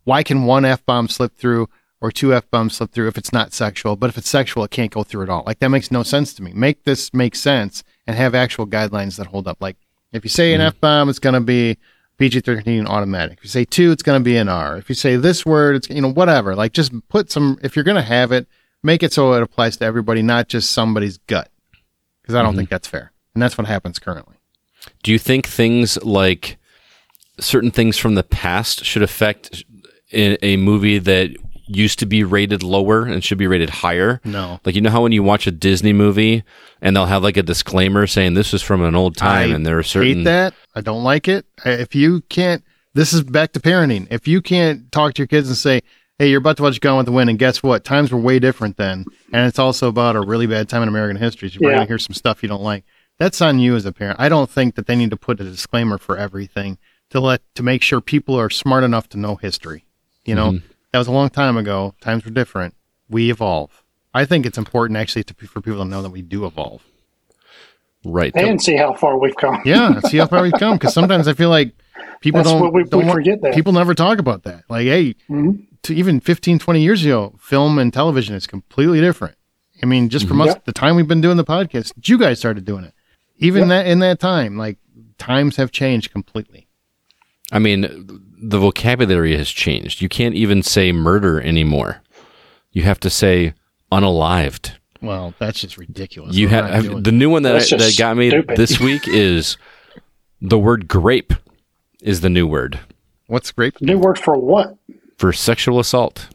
why can one F-bomb slip through or two F-bombs slip through if it's not sexual, but if it's sexual, it can't go through at all? Like, that makes no sense to me. Make this make sense and have actual guidelines that hold up. Like, if you say an F-bomb, it's going to be PG-13 automatic. If you say 2, it's going to be an R. If you say this word, it's, whatever. Like, just put some, if you're going to have it, make it so it applies to everybody, not just somebody's gut. Because I don't think that's fair. And that's what happens currently. Do you think things like certain things from the past should affect a movie that used to be rated lower and should be rated higher? No. Like, how when you watch a Disney movie and they'll have like a disclaimer saying this is from an old time and there are certain... hate that. I don't like it. If you can't... This is back to parenting. If you can't talk to your kids and say, hey, you're about to watch Gone with the Wind, and guess what? Times were way different then. And it's also about a really bad time in American history. So you're going to hear some stuff you don't like. That's on you as a parent. I don't think that they need to put a disclaimer for everything to make sure people are smart enough to know history. That was a long time ago. Times were different. We evolve. I think it's important actually for people to know that we do evolve. Right. And see how far we've come. Yeah, see how far we've come. Because sometimes I feel like people we forget that. People never talk about that. Like, hey, to even 15, 20 years ago, film and television is completely different. I mean, just from us, the time we've been doing the podcast, you guys started doing it. Even that in that time, like, times have changed completely. I mean, the vocabulary has changed. You can't even say murder anymore. You have to say unalived. Well, that's just ridiculous. You have the new one that got me this week is the word grape is the new word. What's grape? New word for what? For sexual assault.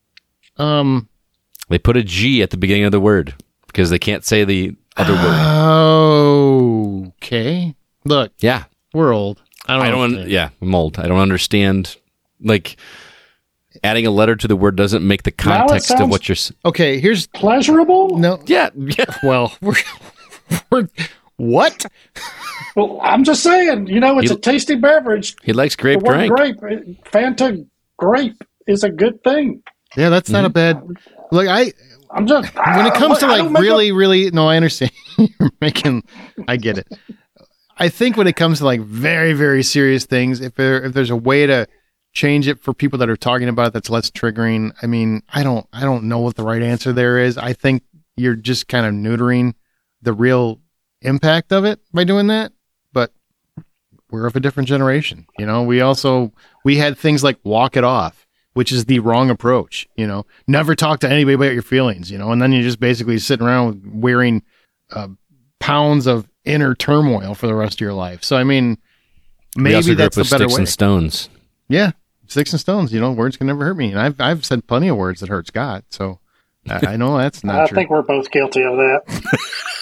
They put a G at the beginning of the word because they can't say the other word. Okay. Look. Yeah. We're old. I'm old. I don't understand. Like, adding a letter to the word doesn't make the context of what you're... Okay, here's... Pleasurable? No. Yeah. Well, we're what? Well, I'm just saying, it's a tasty beverage. He likes grape The word drink. grape, Fanta grape is a good thing. Yeah, that's not a bad... Look, I'm just... When it comes to like really... No, I understand. You're making... I get it. I think when it comes to like very, very serious things, if there's a way to change it for people that are talking about it that's less triggering, I mean, I don't know what the right answer there is. I think you're just kind of neutering the real impact of it by doing that. But we're of a different generation. We had things like walk it off, which is the wrong approach. Never talk to anybody about your feelings, and then you're just basically sitting around wearing pounds of inner turmoil for the rest of your life. So, I mean, maybe that's the better way. Sticks and stones. Yeah, sticks and stones. Words can never hurt me. And I've said plenty of words that hurt Scott. So I know that's not true. I think we're both guilty of that.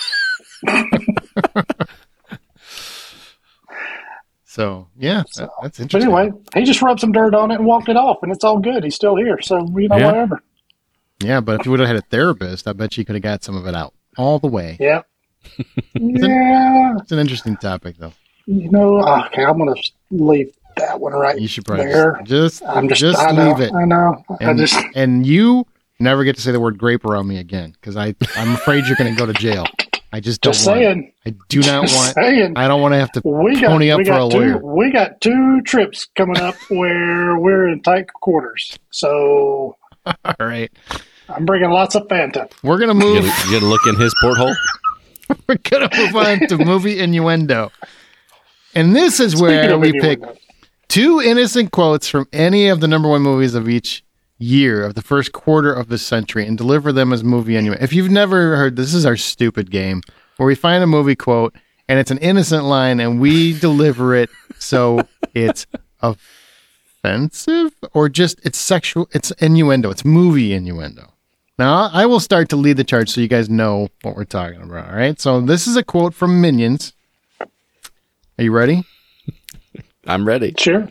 So, yeah, that's interesting. But anyway, he just rubbed some dirt on it and walked it off, and it's all good. He's still here. So, whatever. Yeah, but if you would have had a therapist, I bet you could have got some of it out all the way. Yeah. It's an interesting topic, though. Okay, I'm going to leave that one right there. You should probably just leave it. I know. And you never get to say the word grape around me again, because I'm afraid you're going to go to jail. I just don't want it. I do not want it. I don't want to have to pony up for a lawyer. We got 2 trips coming up where we're in tight quarters. So, all right. I'm bringing lots of Fanta. We're going to move. You going to look in his porthole? We're going to move on to movie innuendo. And this is where we pick 2 innocent quotes from any of the number 1 movies of each year of the first quarter of the century and deliver them as movie innuendo. If you've never heard, this is our stupid game where we find a movie quote and it's an innocent line and we deliver it so it's offensive or just it's sexual, it's innuendo, it's movie innuendo. Now, I will start to lead the charge so you guys know what we're talking about, all right? So this is a quote from Minions. Are you ready? I'm ready. Sure.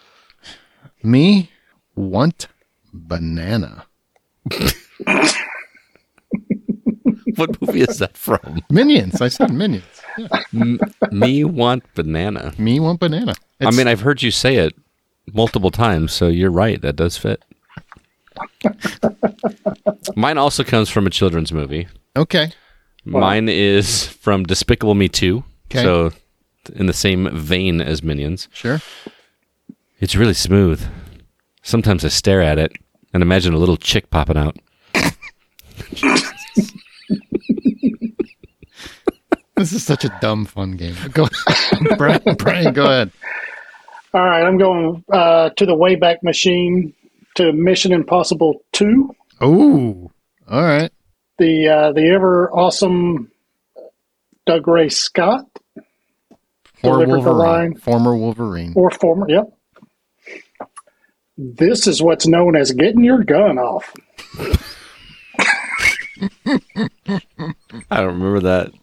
Me want banana. What movie is that from? Minions. I said Minions. Yeah. Me want banana. Me want banana. I've heard you say it multiple times, so you're right. That does fit. Mine also comes from a children's movie. Okay. Mine is from Despicable Me 2. Okay. So in the same vein as Minions. Sure. It's really smooth. Sometimes I stare at it and imagine a little chick popping out. This is such a dumb, fun game. Go Brian, go ahead. All right, I'm going to the Wayback Machine to Mission Impossible 2. Oh, all right. The ever awesome Doug Ray Scott Or delivered the line. Former Wolverine. Or former, yep. This is what's known as getting your gun off. I don't remember that.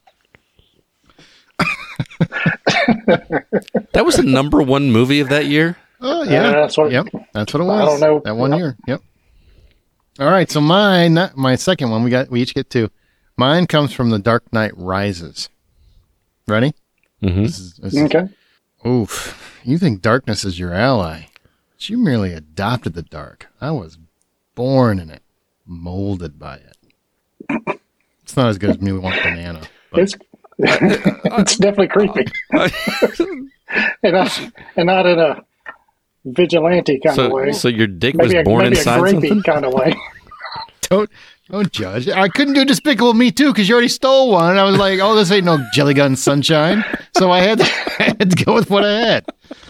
That was the number one movie of that year? Oh, yeah. That's what it was. I don't know. That one year. Yep. All right, so my second one, we each get two. Mine comes from The Dark Knight Rises. Ready? Mm-hmm. This is, Okay. oof. You think darkness is your ally. But you merely adopted the dark. I was born in it, molded by it. It's not as good as Me Want Banana. But It's definitely creepy. and not in a vigilante kind of way. So your dick was Maybe born a inside grapey something? kind of way. Don't judge. I couldn't do Despicable Me 2 because you already stole one. And I was like, oh, this ain't no Jelly Gun Sunshine. So I had to go with what I had.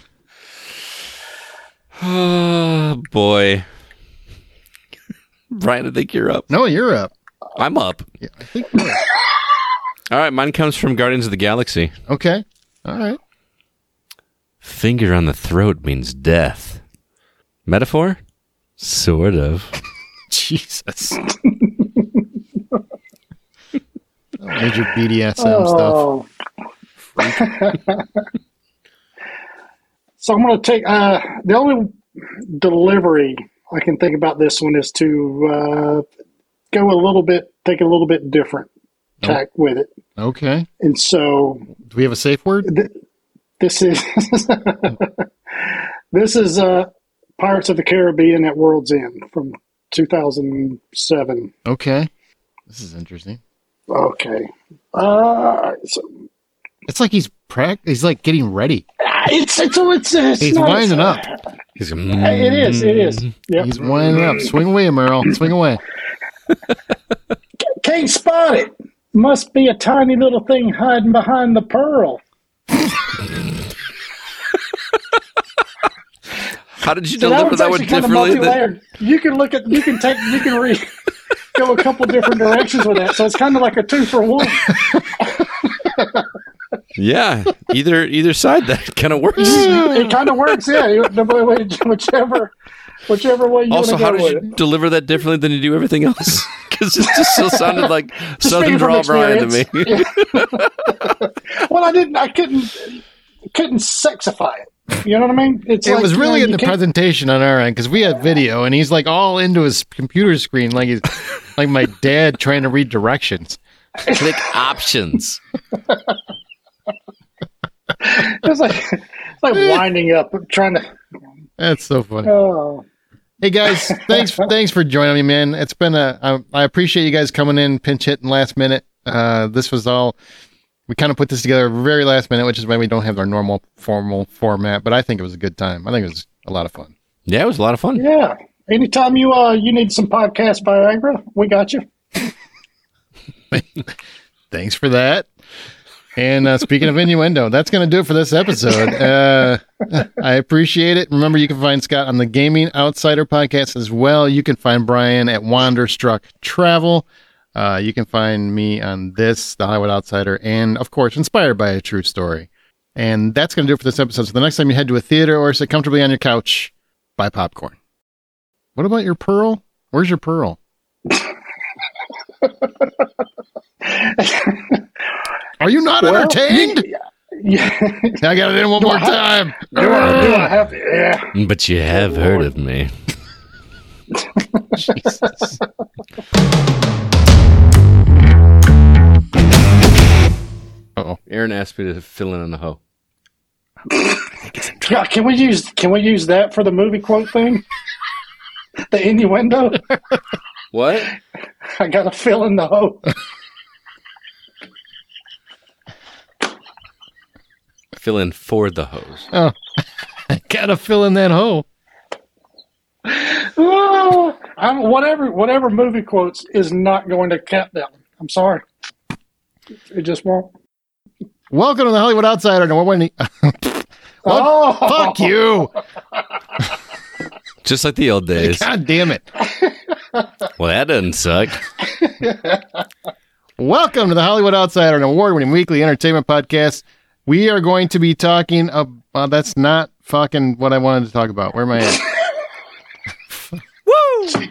Oh, boy. Brian, I think you're up. No, you're up. I'm up. Yeah, I think you're up. All right, mine comes from Guardians of the Galaxy. Okay. All right. Finger on the throat means death. Metaphor? Sort of. Jesus. Major BDSM stuff. So I'm going to take the only delivery I can think about this one is to take a little bit different tack with it. Okay. And so Do we have a safe word? this is this is Pirates of the Caribbean at World's End from 2007. Okay. This is interesting. Okay. So It's like he's like getting ready. it's He's not- winding up. He's It is. Yep. He's winding up. Swing away, Merle. Swing away. Can't spot it. Must be a tiny little thing hiding behind the pearl. How did you So deliver that one's one actually kind of differently? multi-layered. You can go a couple different directions with that. So it's kind of like a 2-for-1. Yeah, either side that kind of works. It kind of works, yeah. Whichever way you want Also, to how go did with you it. deliver that differently than you do everything else? Because it just still sounded like Just Southern speaking from Drawl Brian to me. experience. Well, I couldn't sexify it. You know what I mean? It was really in the presentation on our end because we had video and he's like all into his computer screen like he's like my dad trying to read directions. Click options. It's like winding up, trying to. That's so funny. Oh, Hey guys, thanks for joining me, man. It's been I appreciate you guys coming in, pinch hitting last minute. This was all, we kind of put this together very last minute, which is why we don't have our normal formal format, but I think it was a good time. I think it was a lot of fun. Yeah, it was a lot of fun. yeah. Anytime you need some podcast Viagra, we got you. Thanks for that. And speaking of innuendo, that's going to do it for this episode. I appreciate it. Remember, you can find Scott on the Gaming Outsider podcast as well. You can find Brian at Wanderstruck Travel. You can find me on this, The Hollywood Outsider, and, of course, Inspired by a True Story. And that's going to do it for this episode. So the next time you head to a theater or sit comfortably on your couch, buy popcorn. What about your pearl? Where's your pearl? Are you not entertained? Yeah. I got it in one more time. Do I have to? Yeah. But you have heard of me. Jesus. Uh-oh. Aaron asked me to fill in on the hoe. Yeah, can we use that for the movie quote thing? The innuendo? What? I gotta fill in the hole. Fill in for the hose. Oh, I gotta fill in that hole. Whatever movie quotes is not going to count that one. I'm sorry. It just won't. Welcome to the Hollywood Outsider. No, fuck you. Just like the old days. God damn it. Well, that doesn't suck. Welcome to the Hollywood Outsider, an award-winning weekly entertainment podcast. We are going to be talking about... that's not fucking what I wanted to talk about. Where am I at? Woo!